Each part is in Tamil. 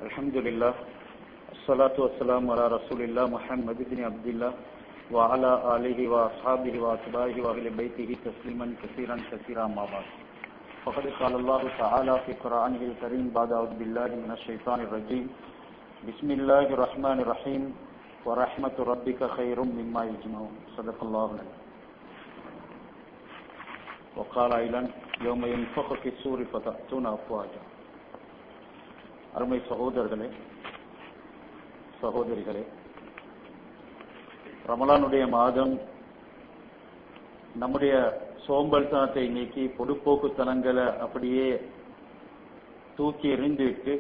Alhamdulillah, assalatu wassalamu ala rasulillah Muhammad ibn Abdullah wa ala alihi wa ashabihi wa atba'ihi wa ahli baytihi tasliman kaseeran kaseeran ma ba'd. Faqad qala Allah ta'ala fi Qur'anihi al-Karim ba'da a'udhu billahi minash shaitanir rajim. Bismillahir rahmanir rahim. Wa rahmatu rabbika khairum mimma yajma'un. Sadaqallahu al-azim. Wa qala aidan yawma yunfakhu fi as-suri fatatuna afwaja. அருமை சகோதரர்களே, சகோதரிகளே, ரமலானுடைய மாதம் நம்முடைய சோம்பல்தனத்தை நீக்கி பொடுப்போக்குத்தனங்களை அப்படியே தூக்கி எறிந்துவிட்டு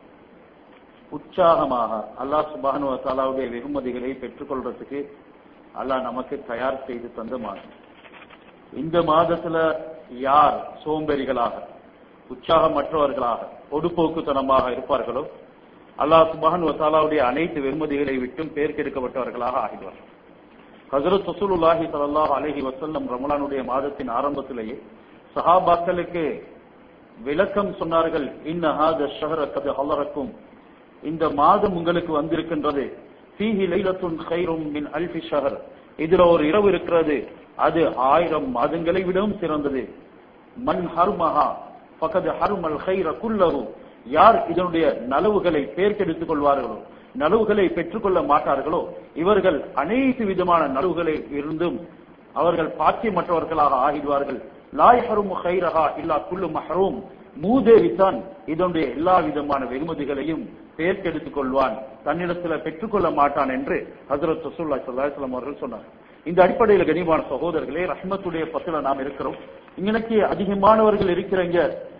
உற்சாகமாக அல்லாஹ் சுப்ஹானஹு வ தஆலாவுடைய வெகுமதிகளை பெற்றுக்கொள்றதுக்கு அல்லாஹ் நமக்கு தயார் செய்து தந்த மாதம். இந்த மாதத்துல யார் சோம்பேறிகளாக உற்சாகமற்றவர்களாக பொடுப்போக்குத்தனமாக இருப்பார்களோ அல்லாஹ் சுப்ஹானஹு வ தஆலாவுடைய அனைத்து வெகுமதிகளை விட்டும் பேர்க்கெடுக்கப்பட்டவர்களாக ஆகிடுவார்கள். ஹஜ்ரத் ரசூலுல்லாஹி ஸல்லல்லாஹு அலைஹி வஸல்லம் ரமலானுடைய மாதத்தின் ஆரம்பத்திலேயே சஹாபாக்களுக்கு விளக்கம் சொன்னார்கள். இன்ன ஹாதா ஷஹர கத் ஹலரக்கும், இந்த மாதம் உங்களுக்கு வந்திருக்கின்றது. ஃபீஹி லைலத்துன் கைரும் மின் அல்ஃபி ஷஹர், இதுல ஒரு இரவு இருக்கிறது, அது 1000 மாதங்களை விடவும் சிறந்தது. மன் ஹர்மஹா ஃபகத் ஹர்மல் கைர குல்லஹு, யார் இதனுடைய நலவுகளை பேர்க்கெடுத்துக் கொள்வார்களோ, நலவுகளை பெற்றுக்கொள்ள மாட்டார்களோ, இவர்கள் அனைத்து விதமான நலவுகளை இருந்தும் அவர்கள் பாக்கியமற்றவர்களாக ஆகிடுவார்கள். லா யஹ்ருமு கைரஹா இல்லா குல்லு மஹ்ரூம், மூதேவிதான் இதனுடைய எல்லா விதமான வெகுமதிகளையும் பேர்க்கெடுத்துக் கொள்வான், தன்னிடத்துல பெற்றுக்கொள்ள மாட்டான் என்று ஹஜ்ரத் ரசூலுல்லாஹி ஸல்லல்லாஹு அலைஹி வஸல்லம் அவர்கள் சொன்னார். இந்த அடிப்படையில் கனிவான சகோதரர்களே, ரஹ்மத்துடைய பத்துல நாம் இருக்கிறோம். இன்னைக்கு அதிகமானவர்கள் இருக்கிறீங்க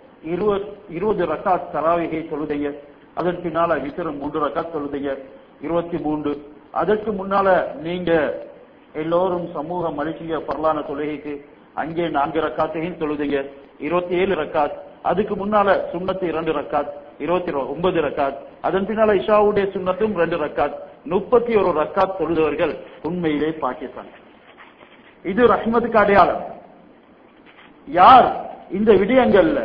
20 ரக்காத் தராவிகை தொழுதைய, அதன் பின்னால வித்திர 3 ரக்காத் தொழுதைய 23. அதற்கு முன்னால நீங்க எல்லோரும் சமூக மனுஷிய பரலான தொழுகைக்கு அங்கே 4 ரக்காத்தையும் தொழுதைய 27 ரக்காத். அதுக்கு முன்னால சுன்னத்து 2 ரக்காத் 29 ரக்காத். அதன் பின்னால இஷாவுடைய சுன்னத்தும் 2 ரக்காத் 31 ரக்காத் தொழுதவர்கள் உண்மையிலே பாக்கியசாலி. இது ரஹ்மத்துக்கு அடையாளம். யார் இந்த விடயங்கள்ல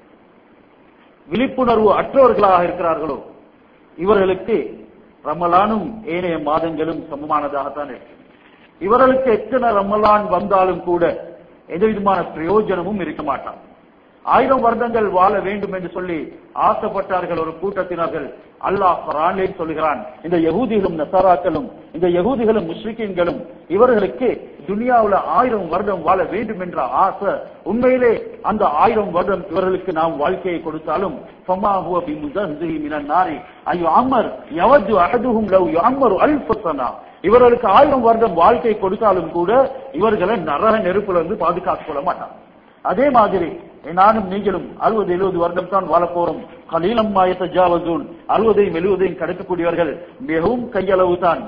விழிப்புணர்வு அற்றவர்களாக இருக்கிறார்களோ இவர்களுக்கு ரமலானும் ஏனைய மாதங்களும் சமமானதாகத்தான் இருக்கு. இவர்களுக்கு எத்தனை ரமலான் வந்தாலும் கூட எந்த விதமான பிரயோஜனமும் இருக்க மாட்டான். 1000 வருடங்கள் வாழ வேண்டும் என்று சொல்லி ஆசைப்பட்டார்கள் ஒரு கூட்டத்தினர்கள். அல்லாஹ் குர்ஆனிலே சொல்கிறான், இந்த யகூதிகளும் நஸராக்களும், இந்த யகூதிகளும் முஷ்ரிக்கீன்களும் இவர்களுக்கு துனியாவுல 1000 வருடம் வாழ வேண்டும் என்ற ஆசை. உண்மையிலே அந்த 1000 வருடம் இவர்களுக்கு நாம் வாழ்க்கையை கொடுத்தாலும் ஃபமா ஹுவ பிமுஸஹ்ஸிஹி மினன் நாரி அய்யுஅம்மர் யவது அஹதுஹும் லவ் யுஅம்மரு அல்ஃப ஸனா, இவர்களுக்கு 1000 வருடம் வாழ்க்கை கொடுத்தாலும் கூட இவர்களை நரக நெருப்புல இருந்து பாதுகாத்துக் கொள்ள மாட்டாங்க. அதே மாதிரி நானும் நீங்களும் 60-70 வருடம் தான் வாழ போறோம். கலீலம் மா யதஜாவஸூன், 60-70 கடக்கக்கூடியவர்கள் மிகவும் கையளவு தான்.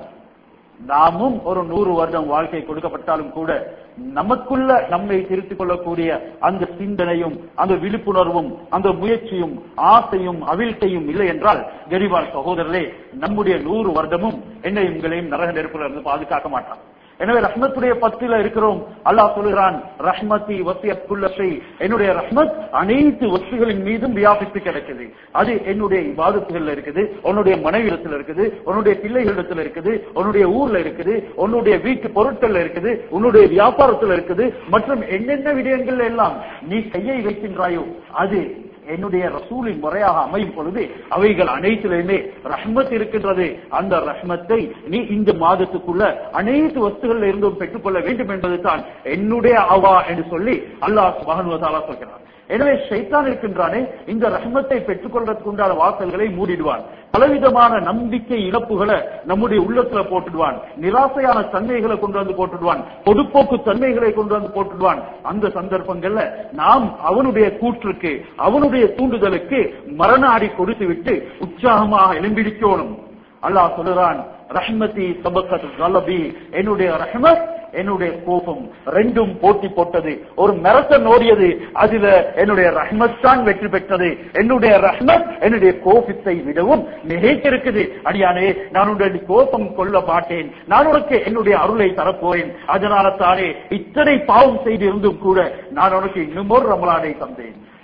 நாமும் ஒரு 100 வருடம் வாழ்க்கை கொடுக்கப்பட்டாலும் கூட நமக்குள்ள நம்மை திருத்திக் கொள்ளக்கூடிய அந்த சிந்தனையும் அந்த விழிப்புணர்வும் அந்த முயற்சியும் ஆசையும் அவிழ்க்கையும் இல்லை என்றால் கரிவான சகோதரர்களே, நம்முடைய 100 வருடமும் என்னை உங்களையும் நரக நெருப்புல இருந்து பாதுகாக்க மாட்டான். எனவே ரஹ்மத்துடைய பத்தில இருக்கிறோம். அல்லாஹ் சொல்கிறான், ரஹ்மத்தி வசியத் குல்ல ஷை, என்னுடைய ரஹ்மத் அனைத்து வஸ்துகளின் மீதும் வியாபித்து கிடக்குது. அது என்னுடைய இபாதத்துகள்ல இருக்குது, உன்னுடைய மனைவிடத்துல இருக்குது, உன்னுடைய பிள்ளைகளிடத்துல இருக்குது, உன்னுடைய ஊர்ல இருக்குது, உன்னுடைய வீட்டு பொருட்கள்ல இருக்குது, உன்னுடைய வியாபாரத்துல இருக்குது, மற்றும் என்னென்ன விடயங்கள் எல்லாம் நீ கையை வைக்கின்றாயோ அது என்னுடைய ரசூலின் முறையாக அமையும் பொழுது அவைகள் அனைத்திலுமே ரஹ்மத் இருக்கின்றது. அந்த ரஹ்மத்தை நீ இந்த மாதத்துக்குள்ள அனைத்து வஸ்துகளில் இருந்தும் பெற்றுக்கொள்ள வேண்டும் என்பது தான் என்னுடைய அவா என்று சொல்லி அல்லாஹ் சுப்ஹானஹு வ தஆலா சொல்கிறார். எனவே ஷைத்தான் இருக்கின்றானே, இந்த ரஹ்மத்தை பெற்றுக்கொள்றதுக்கு உண்டான வாசல்களை மூடிடுவான். பலவிதமான நம்பிக்கை இழப்புகளை நம்முடைய உள்ளத்துல போட்டுடுவான். நிராசையான தன்மைகளை கொண்டு வந்து போட்டுடுவான். பொதுப்போக்கு தன்மைகளை கொண்டு வந்து போட்டுடுவான். அந்த சந்தர்ப்பங்கள்ல நாம் அவனுடைய கூற்றுக்கு அவனுடைய தூண்டுதலுக்கு மரண அடி கொடுத்து விட்டு உற்சாகமாக எழும்பிடிக்கணும். அல்லாஹ் சொல்கிறான், ரஹ்மதி சபகத் கலபி, என்னுடைய ரஹ்மத் என்னுடைய கோபம் ரெண்டும் போட்டி போட்டது. ஒரு மெரத்தன் ஓடியது, அதுல என்னுடைய ரஹ்மத் தான் வெற்றி பெற்றது. என்னுடைய ரஹ்மத் என்னுடைய கோபத்தை விடவும் மிகைத்திருக்குது. அடியானே, நான் உன்னுடைய கோபம் கொள்ள மாட்டேன், நான் உனக்கு என்னுடைய அருளை தரப்போறேன். அதனால தானே இத்தனை பாவம் செய்து இருந்தும் கூட நான் உனக்கு இன்னும் ஒரு ரமலானை தந்தேன்.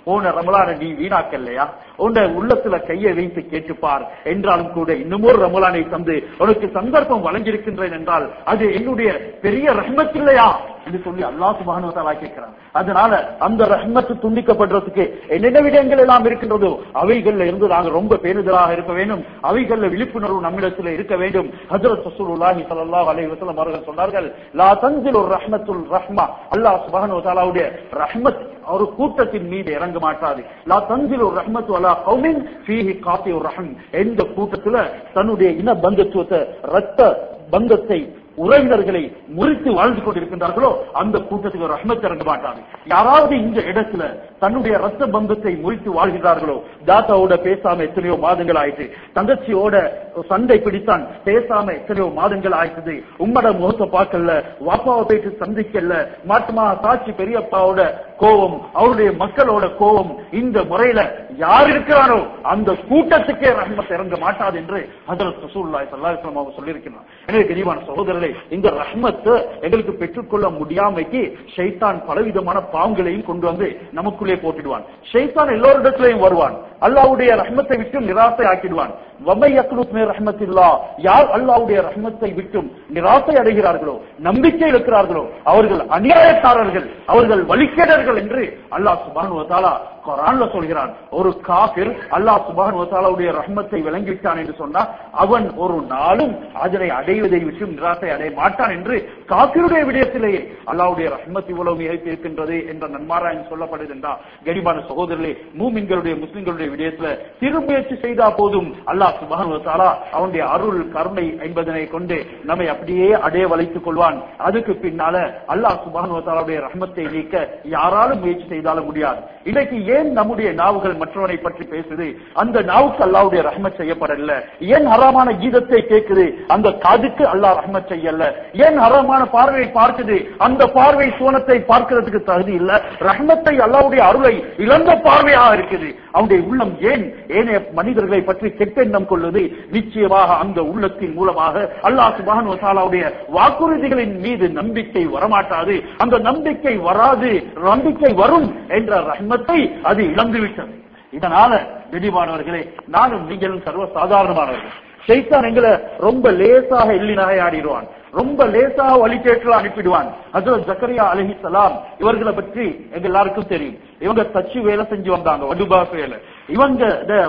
போன ரமலான நீ வீணாக்கல்லையா? உன்னை உள்ளத்துல கையை வைத்து கேட்டுப்பார். என்றாலும் கூட இன்னுமொரு ரமலானை தந்து உனக்கு சந்தர்ப்பம் வழங்கியிருக்கின்றேன் என்றால் அது என்னுடைய பெரிய ரஹ்மத் இல்லையா என்று சொல்லி அல்லாஹ் சுப்ஹானஹு வ தஆலா கேட்கிறான். அதனால அந்த ரஹ்மத் துண்டிக்கப்படுறதுக்கு என்னென்ன விடயங்கள் எல்லாம் இருக்கின்றதோ அவைகள்ல இருந்து நாங்கள் ரொம்ப பேணுதலாக இருக்க வேண்டும். அவைகள்ல விழிப்புணர்வு நம்மிடத்தில் இருக்க வேண்டும். ஹஜ்ரத் ரசூலுல்லாஹி ஸல்லல்லாஹு அலைஹி வஸல்லம் அவர்கள் சொன்னார்கள், லா தன்சிலு ரஹ்மத்துல் ரஹ்மா, அல்லாஹ் சுப்ஹானஹு வ தஆலாவுடைய ரஹ்மத் ஒரு கூட்டத்தின் மீது இறங்க மாட்டாது. லா தன்சிலு ரஹ்மத்து அலா கௌமின் ஃபீஹி காத்தியுர் ரஹம், எந்த கூட்டத்துல தன்னுடைய இன பந்தத்துவத்தை ரத்த பந்தத்தை உறவினர்களை முறித்து வாழ்ந்து கொண்டிருக்கின்றார்களோ அந்த கூட்டத்துக்கு ரஹ்மத் இறங்க மாட்டாங்க. யாராவது இந்த இடத்துல தன்னுடைய ரத்த பந்தத்தை முறித்து வாழ்கிறார்களோ, தாத்தாவோட பேசாம எத்தனையோ மாதங்கள் ஆயிடுச்சு, தங்கச்சியோட சண்டை பிடித்தான் பேசாம எத்தனையோ மாதங்கள் ஆயிடுச்சு, உம்மட முகத்தை பார்க்கல, வாப்பாவை போயிட்டு சந்திக்கல, மாட்டுமா சாட்சி பெரியப்பாவோட கோபம், அவருடைய மக்களோட கோபம், இந்த முறையில யார் இருக்கிறாரோ அந்த கூட்டத்துக்கே ரஹ்மத் இறங்க மாட்டாது என்று ஹஜ்ரத் ரசூலுல்லாஹி ஸல்லல்லாஹு அலைஹி வஸல்லம் அவர் சொல்லியிருக்கிறார். எனவே கனிவான சகோதரர்களே, இந்த ரஹ்மத்தை எங்களுக்கு பெற்றுக்கொள்ள முடியாமைக்கு ஷைத்தான் பலவிதமான பாவங்களையும் கொண்டு வந்து நமக்குள்ளே போட்டுடுவான். ஷைத்தான் எல்லோரிடத்திலையும் வருவான், அல்லாஹ்வுடைய ரஹ்மத்தை விட்டு நிராசை ஆக்கிடுவான். வமை யக்னுத் மின் ரஹ்மத்தில்லாஹ், யார் அல்லாஹ்வுடைய ரஹ்மத்தை விட்டும் நிராசை அடைகிறார்களோ, நம்பிக்கை இருக்கிறார்களோ, அவர்கள் அநியாயக்காரர்கள், அவர்கள் வழிகேடர்கள் என்று அல்லாஹ் சுப்ஹானஹு வ தஆலா குர்ஆன்ல சொல்கிறான். ஒரு காஃபிர் அல்லாஹ் சுப்ஹானஹு வ தஆலாவுடைய ரஹ்மத்தை விளங்கிவிட்டான் என்று சொன்னால் அவன் ஒரு நாளும் அதனை அடைவதை விட்டு நிராசை அடைய மாட்டான் என்று காஃபிருடைய விடயத்திலேயே அல்லாஹ்வுடைய ரஹ்மத் இவ்வளவு மிகைத்து இருக்கின்றது என்ற நன்மாராயம் சொல்லப்படுது என்றால், கனிவான சகோதரர்களே, மூமின்களுடைய முஸ்லிம்களுடைய விடயத்துல திருமுயற்சி செய்தா போதும் அல்லாஹ் சுப்ஹானஹு வ தஆலா அவனுடைய அருள் கருணை என்பதனை கொண்டு நம்மை அப்படியே அடைய வளைத்துக் கொள்வான். அதுக்கு பின்னால அல்லாஹ் சுப்ஹானஹு வ தஆலாவுடைய ரஹ்மத்தை நீக்க யாராலும் முயற்சி செய்தாலும் முடியாது. இன்னைக்கு ஏன் நம்முடைய நாவுகள் மற்றவனை பற்றி பேசுது? அந்த நாவுக்கு அல்லாஹ்வுடைய ரஹ்மத் செய்யப்படல. ஏன் ஹராமான கீதத்தை கேட்குது? அந்த காதுக்கு அல்லாஹ் ரஹ்மத் செய்யல. ஏன் ஹராமான பார்வையை பார்க்குது? அந்த பார்வை சோனத்தை பார்க்கிறதுக்கு தகுதி இல்ல. ரஹ்மத்தை அல்லாஹ்வுடைய அருளை இழந்த பார்வையாக இருக்குது. அவனுடைய உள்ளம் ஏன் ஏனைய மனிதர்களை பற்றி கெட்ட எண்ணம் கொள்ளுது? நிச்சயமாக அந்த உள்ளத்தின் மூலமாக அல்லாஹ் சுப்ஹானஹு வ தஆலாவுடைய வாக்குறுதிகளின் மீது நம்பிக்கை வரமாட்டாது. அந்த நம்பிக்கை வராது, நம்பிக்கை வரும் என்ற ரஹ்மத்தை அது இழந்துவிட்டது. இதனால கனிவானவர்களே, நானும் நீங்களும் சர்வ சாதாரணமானவர்கள். ஷைத்தான் எங்களை ரொம்ப லேசாக எள்ளி நகையாடிடுவான், ரொம்ப லேசாக வழிகேட்டில் அனுப்பிடுவான். ஹஜ்ரத் ஜக்கரியா அலைஹிஸ்ஸலாம் இவர்களை பற்றி எங்க எல்லாருக்கும் தெரியும். இவங்க தச்சு வேலை செஞ்சு வந்தாங்க, வடுபா வேலை. இவங்க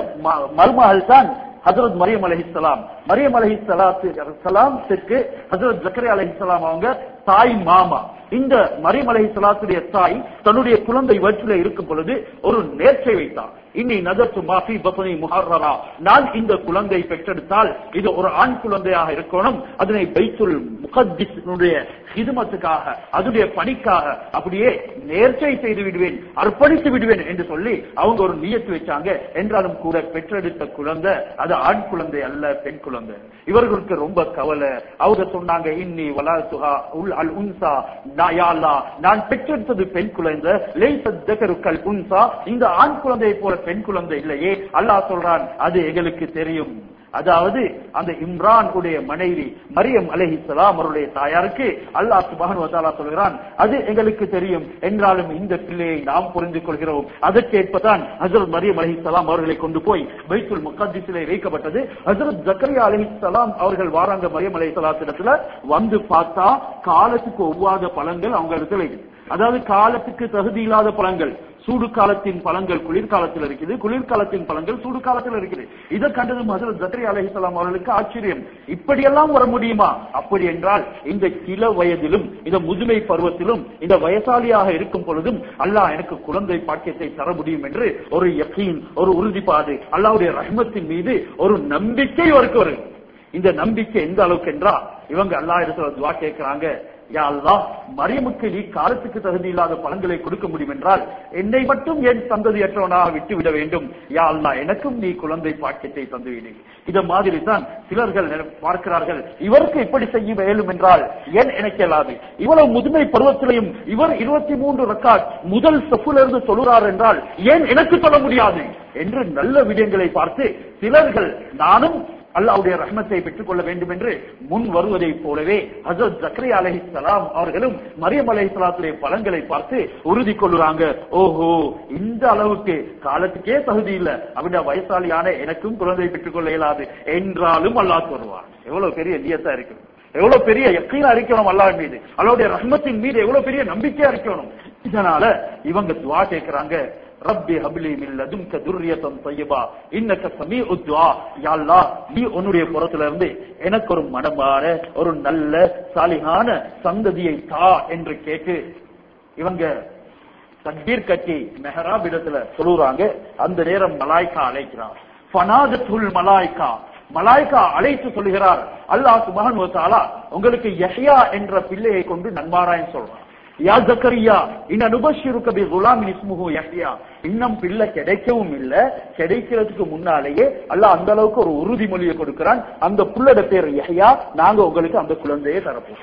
மருமகள் தான் ஹஜ்ரத் மரியம் அலைஹிஸ்ஸலாம். மரியம் அலைஹிஸ்ஸலாத்துக்கு ஹஜ்ரத் ஜக்கரியா அலைஹிஸ்ஸலாம் அவங்க தாய் மாமா. இந்த மரியம் அலைஹிஸ்ஸலாத்துடைய தாய் தன்னுடைய குழந்தை வயிற்றிலே இருக்கும் பொழுது ஒரு நேர்ச்சை வைத்தார். இன்னி நதர்த்து மாஃபி பத்னி முஹர்ரரா, நான் இந்த குழந்தை பெற்றெடுத்தால் இது ஒரு ஆண் குழந்தையாக இருக்கணும், அதனை பைத்துல் முகத்திஸுடைய ஹிதுமத்துக்காக, அதுடைய பணிக்காக அப்படியே நேர்ச்சை செய்து விடுவேன், அர்ப்பணித்து விடுவேன் என்று சொல்லி அவங்க ஒரு நியத்து வச்சாங்க. என்றாலும் கூட பெற்றெடுத்த குழந்தை அது ஆண் குழந்தை அல்ல, பெண் குழந்தை. இவர்களுக்கு ரொம்ப கவலை. அவங்க சொன்னாங்க, இன்னி வலதுஹா உல் அல் உன்சா, நான் பெற்றெடுத்தது பெண் குழந்தை, லைஸத் தகரு கல் உன்சா, இந்த ஆண் குழந்தையை போல பெண் குழந்தை இல்லையே. அல்லாஹ் சொல்றான், அது எங்களுக்கு தெரியும். அதாவது அந்த இம்ரான் உடைய மனைவி மரியம் அலைஹிஸ்ஸலாம் அவருடைய தாயாருக்கு அல்லாஹ் சுப்ஹானஹு வ தஆலா சொல்கிறான், அது எங்களுக்கு தெரியும், என்றாலும் இந்த பிள்ளையை நாம் புரிந்து கொள்கிறோம். அதற்கேற்பதான் ஹஜ்ரத் மரியம் அலைஹிஸ்ஸலாம் அவர்களை கொண்டு போய் பைத்துல் முகத்திஸிலே வைக்கப்பட்டது. ஹஜ்ரத் ஜக்கரியா அலைஹிஸ்ஸலாம் அவர்கள் வாராங்க மரியம் அலைஹிஸ்ஸலாத்திடத்துல வந்து பார்த்தா காலத்துக்கு ஒவ்வாத பழங்கள் அவங்க இடத்துல இருக்குது. அதாவது காலத்துக்கு தகுதி இல்லாத பழங்கள். சூடு காலத்தின் பழங்கள் குளிர்காலத்தில் இருக்குது, குளிர்காலத்தின் பழங்கள் சூடு காலத்தில் இருக்குது. இதை கண்டதும் ஹஜ்ரத் ஜக்கரியா அலைஹிஸ்ஸலாம் அவர்களுக்கு ஆச்சரியம், இப்படியெல்லாம் வர முடியுமா? அப்படி என்றால் இந்த கிள வயதிலும் இந்த முதுமை பருவத்திலும் இந்த வயசாலியாக இருக்கும் பொழுதும் அல்லாஹ் எனக்கு குழந்தை பாக்கியத்தை தர முடியும் என்று ஒரு யகீன், ஒரு உறுதிப்பாடு, அல்லாஹ்வுடைய ரஹ்மத்தின் மீது ஒரு நம்பிக்கை அவருக்கு வரும். இந்த நம்பிக்கை எந்த அளவுக்கு என்றால் இவங்க அல்லாஹ் இடத்துல துஆ கேட்கிறாங்க, யா அல்லாஹ், மரியமுக்கு நீ காலத்துக்கு தகுதி இல்லாத பழங்களை கொடுக்க முடியும் என்றால் என்னை மட்டும் என் சந்ததியற்றவனாக விட்டு விட வேண்டும். யா அல்லாஹ், எனக்கும் நீ குழந்தை பாக்கியத்தை தந்துவிடு. இத மாதிரி தான் சிலர்கள் பார்க்கிறார்கள், இவருக்கு இப்படி செய்ய இயலும் என்றால் ஏன் எனக்கு இயலாது? இவ்வளவு முதுமை பருவத்திலையும் இவர் 23 ரக்காத் முதல் சஃபிலிருந்து தொழுகிறார் என்றால் ஏன் எனக்கு சொல்ல முடியாது என்று நல்ல விடயங்களை பார்த்து சிலர்கள் நானும் அல்லாஹ்வுடைய ரஹ்மத்தை பெற்றுக் கொள்ள வேண்டும் என்று முன் வருவதை போலவே ஹஜ்ரத் ஜக்கரியா அலைஹிஸ்ஸலாம் அவர்களும் மரியம் அலைஹிஸ்ஸலாத்துடைய பலன்களை பார்த்து உறுதி கொள்ளுறாங்க. ஓஹோ, இந்த அளவுக்கு காலத்துக்கே தகுதி இல்ல அப்படின்னா வயசாலியான எனக்கும் குழந்தை பெற்றுக் கொள்ள இயலாது என்றாலும் அல்லாஹ் வருவார். எவ்வளவு பெரிய நியத்தா இருக்கு, எவ்வளவு பெரிய யக்கீனா இருக்கணும் அல்லாஹ் மீது, அல்லாஹ்வுடைய ரஹ்மத்தின் மீது எவ்வளவு பெரிய நம்பிக்கையா இருக்கணும். இதனால இவங்க துஆ கேக்குறாங்க, ரப்பி ஹப்லி மின் லதுன்க துர்ரியத்தன் தய்யிபா இன்னக ஸமீஉத் துஆ. யா அல்லாஹ், நீ உன்னுடைய புறத்துல இருந்து எனக்கு ஒரு மனமான ஒரு நல்ல சாலிஹான சந்ததியை தா என்று கேட்டு இவங்க தக்பீர் கட்டி மெஹராப் இடத்துல சொல்லுறாங்க. அந்த நேரம் மலாய்க்கா அழைக்கிறார். ஃபனாதத்துல் மலாய்க்கா, மலாய்க்கா அழைத்து சொல்லுகிறார், அல்லாஹ் சுப்ஹானஹு வ தஆலா உங்களுக்கு யஹ்யா என்ற பிள்ளையை கொண்டு நன்மாராயம் சொல்றார். யா ஜக்கரியா இன்ன நுபஷ்ஷிருக பி குலாமின் இஸ்முஹு யஹ்யா. இன்னும் பிள்ளை கிடைக்கவும் இல்ல, கிடைக்கிறதுக்கு முன்னாலேயே அல்லாஹ் அந்த அளவுக்கு ஒரு உறுதிமொழியை கொடுக்கிறான். அந்த புள்ளோட பேர் யஹ்யா, நாங்க உங்களுக்கு அந்த குழந்தையை தரப்போம்.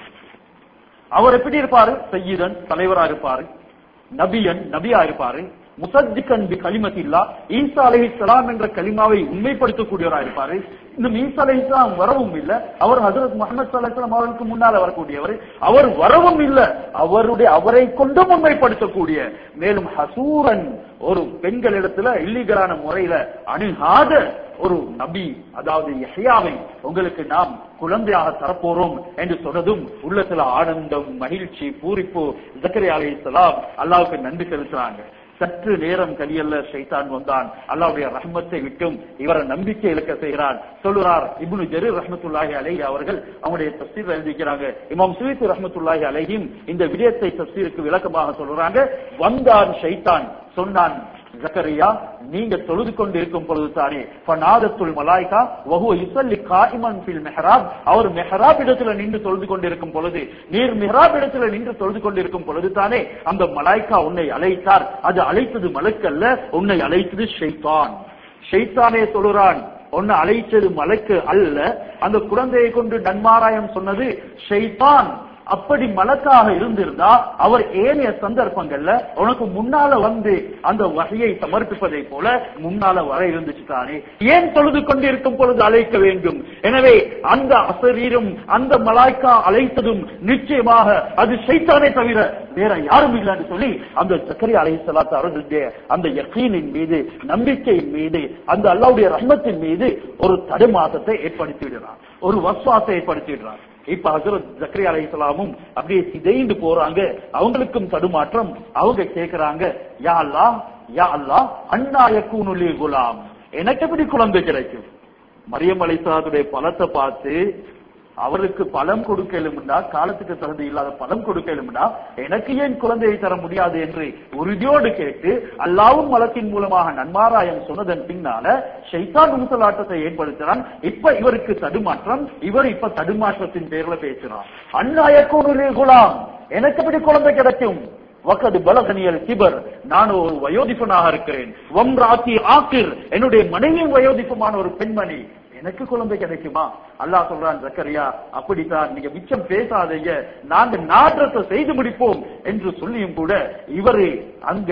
அவர் எப்படி இருப்பாரு? சய்யிதன், தலைவரா இருப்பாரு, நபியன், நபியா இருப்பாரு, முசத்திகன் பி கலிமத்தில்லா, ஈசா அலைஹிஸ்ஸலாம் என்ற கலிமாவை உண்மைப்படுத்தக்கூடியவரா இருப்பாரு. இன்னும் ஈசா அலைஹிஸ்ஸலாம் வரவும் இல்ல, அவர் ஹஜ்ரத் முஹம்மது ஸல்லல்லாஹு அலைஹி வஸல்லம் அவருக்கு முன்னால வரக்கூடியவர். அவர் வரவும் இல்ல, அவரை கொண்டு உண்மைப்படுத்தக்கூடிய, மேலும் ஹசூரன் ஒரு பெண்களிடத்துல இல்லீகலான முறையில அணுகாத ஒரு நபி, அதாவது யஹ்யாவை உங்களுக்கு நாம் குழந்தையாக தரப்போறோம் என்று சொன்னதும் உள்ளத்துல ஆனந்தம், மகிழ்ச்சி, பூரிப்பு. ஜக்கரியா அலைஹிஸ்ஸலாம் அல்லாஹ்வுக்கு நன்றி செலுத்துறாங்க. சற்று நேரம் கலியல்ல ஷைத்தான் வந்தான். அல்லாஹ்வுடைய ரஹ்மத்தை விட்டும் இவரை நம்பிக்கை இழக்க செய்கிறான். சொல்லுறார் இப்னு ஜரீர் ரஹ்மத்துல்லாஹி அலைஹி அவர்கள் அவங்களுடைய தஃப்சீர் எழுதிக்கிறாங்க. இமாம் சுயூத்தி ரஹ்மத்துல்லாஹி அலைஹிம் இந்த விடயத்தை தஃப்சீருக்கு விளக்கமாக சொல்றாங்க. வந்தான் ஷைத்தான், சொன்னான், ஜக்கரியா நீங்க தொழுது கொண்டு இருக்கும் பொழுது தானே ஃபனாதத்துல் மலாயிகா வஹுவ யுஸல்லி காயிமன் ஃபில் மிஹ்ராப், அவர் மிஹ்ராப் இடத்துல நின்று தொழுது கொண்டிருக்கும் பொழுது, நீர் மிஹ்ராப் இடத்துல நின்று தொழுது கொண்டிருக்கும் பொழுது தானே அந்த மலாயிகா உன்னை அழைத்தார். அது அழைத்தது மலக்கல்ல, உன்னை அழைத்தது ஷைத்தான். ஷைத்தானே சொல்லுறான், உன்னை அழைத்தது மலக்கு அல்ல, அந்த குழந்தையை கொண்டு நன்மாராயம் சொன்னது ஷைத்தான். அப்படி மலக்காக இருந்திருந்தா அவர் ஏனைய சந்தர்ப்பங்கள்ல உனக்கு முன்னால வந்து அந்த வகையை சமர்ப்பிப்பதை போல முன்னால வர இருந்துச்சு தானே, ஏன் தொழுது கொண்டிருக்கும் பொழுது அழைக்க வேண்டும்? எனவே அந்த அசரீரும் அந்த மலாய்க்கா அழைத்ததும் நிச்சயமாக அது ஷைத்தானே தவிர வேற யாரும் இல்லை என்று சொல்லி அந்த ஜக்கரியா அலைஹிஸ்ஸலாத்து அவர்களுடைய அந்த யகீனின் மீது, நம்பிக்கையின் மீது, அந்த அல்லாஹ்வுடைய ரஹ்மத்தின் மீது ஒரு தடுமாற்றத்தை ஏற்படுத்தி விடுறார், ஒரு வஸ்வாசத்தை ஏற்படுத்தி விடுறார். இப்ப ஹஜ்ரத் ஜக்கரியா அலைஹிஸ்ஸலாமும் அப்படியே சிதைந்து போறாங்க. அவங்களுக்கும் தடுமாற்றம். அவங்க கேக்குறாங்க, யா அல்லாஹ், யா அல்லாஹ், அன்னா யகூனு லி குலாம், எனக்கு எப்படி குழந்தை கிடைக்கும்? மரியம் அலைஹிஸ்ஸலாத்துடைய பலத்தை பார்த்து அவருக்கு பலம் கொடுக்கலும்னா, காலத்துக்கு தகுதி இல்லாத பலம் கொடுக்கலும்னா எனக்கு ஏன் குழந்தையை தர முடியாது என்று உறுதியோடு கேட்டு அல்லாஹ்வும் மலக்கின் மூலமாக நன்மாராயம் சொன்னதன் பின்னால ஷைத்தான் ஊசலாட்டத்தை ஏற்படுத்தினான். இப்ப இவருக்கு தடுமாற்றம். இவர் இப்ப தடுமாற்றத்தின் பேர்ல பேசுறான். அன்னா யகூனு லி குலாம், எனக்கு எப்படி குழந்தை கிடைக்கும்? வகது பலகனியல் கிபர், நான் ஒரு வயோதிபனாக இருக்கிறேன். வம்ராத்தி ஆக்கிர், என்னுடைய மனைவியும் வயோதிபமான ஒரு பெண்மணி, எனக்கு குழந்தை கிடைக்குமா? அல்லாஹ் சொல்றான், ஜக்கரியா அப்படித்தான், நீங்க மிச்சம் பேசாதீங்க, நாங்க நாற்றத்தை செய்து முடிப்போம் என்று சொல்லியும் கூட இவரு அங்க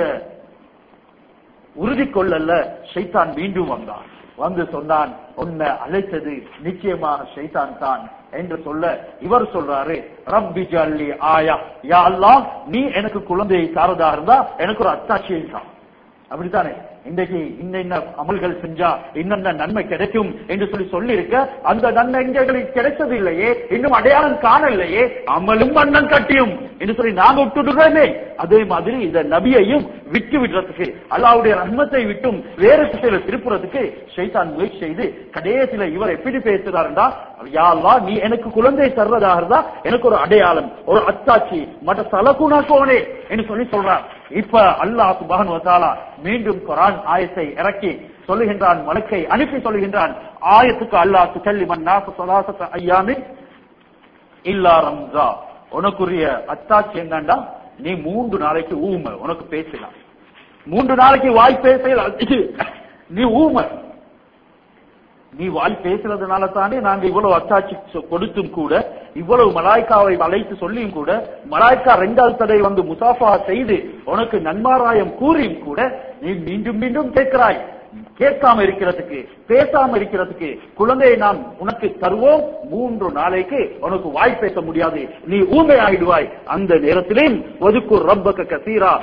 உறுதி கொள்ளல. ஷைத்தான் மீண்டும் வந்தான். வந்து சொன்னான், உன்னை அழைத்தது நிச்சயமாக ஷைத்தான் தான் என்று சொல்ல இவர் சொல்றாரு, ரப்பி ஜல்லி ஆயா, யா அல்லாஹ் நீ எனக்கு குழந்தையை தாரதா இருந்தா எனக்கு ஒரு அத்தாட்சியை தான். அப்படித்தானே இன்றைக்கு இன்ன அமல்கள் செஞ்சா இன்னென்ன நன்மை கிடைக்கும் என்று சொல்லி இருக்க, அந்த நன்மை எங்களுக்கு கிடைச்சது இல்லையே, இன்னும் அடையாளம் காணலையே, அமலும் மன்னன் கட்டியும் என்று சொல்லி நாங்க விட்டுடுறோமே. அதே மாதிரி இந்த நபியையும் விட்டு விடுறதுக்கு, அல்லாஹ்வுடைய ரஹ்மத்தை விட்டும் வேறு திசையில திருப்புறதுக்கு ஷைத்தான் முயற்சி செய்து கடைசியில இவர் எப்படி பேசுறாருண்டா, யா அல்லாஹ் நீ எனக்கு குழந்தை தர்றதாக இருந்தா எனக்கு ஒரு அடையாளம், ஒரு அத்தாட்சி, மற்ற சலகுனா கோனே என்று சொல்லி சொல்றார். இப்ப அல்லாஹ் சுப்ஹானஹு வ தஆலா மீண்டும் குர்ஆன் ஆயத்தை இறக்கி சொல்லுகின்றான், மலக்கை அனுப்பி சொல்லுகின்றான். ஆயத்துக்கு அல்லாஹ் துகல்லிமன் நாஸ ஸலாஸத அய்யாமின் இல்லா ரம்ஸா, உனக்குரிய அத்தாட்சி என்னண்டா, நீ 3 நாளைக்கு ஊமை, உனக்கு பேசலாம். 3 நாளைக்கு வாய் பேசலாம், நீ ஊமை. நீ வாய் பேசுறதுனால தானே நாங்க இவ்வளவு அத்தாட்சி கொடுத்தும் கூட, இவ்வளவு மலாய்க்காவை அழைத்து சொல்லியும் கூட, மலாய்க்கா 2வது தடவை வந்து முசாஃபா செய்து உனக்கு நன்மாராயம் கூறியும் கூட நீ மீண்டும் மீண்டும் கேட்கிறாய். கேட்காம இருக்கிறதுக்கு, பேசாம இருக்கிறதுக்கு, குழந்தையை நாம் உனக்கு தருவோம், 3 நாளைக்கு உனக்கு வாய் பேச முடியாது, நீ ஊமை ஆயிடுவாய். அந்த நேரத்திலும் வதுக்குர் ரப்பக கஸீரா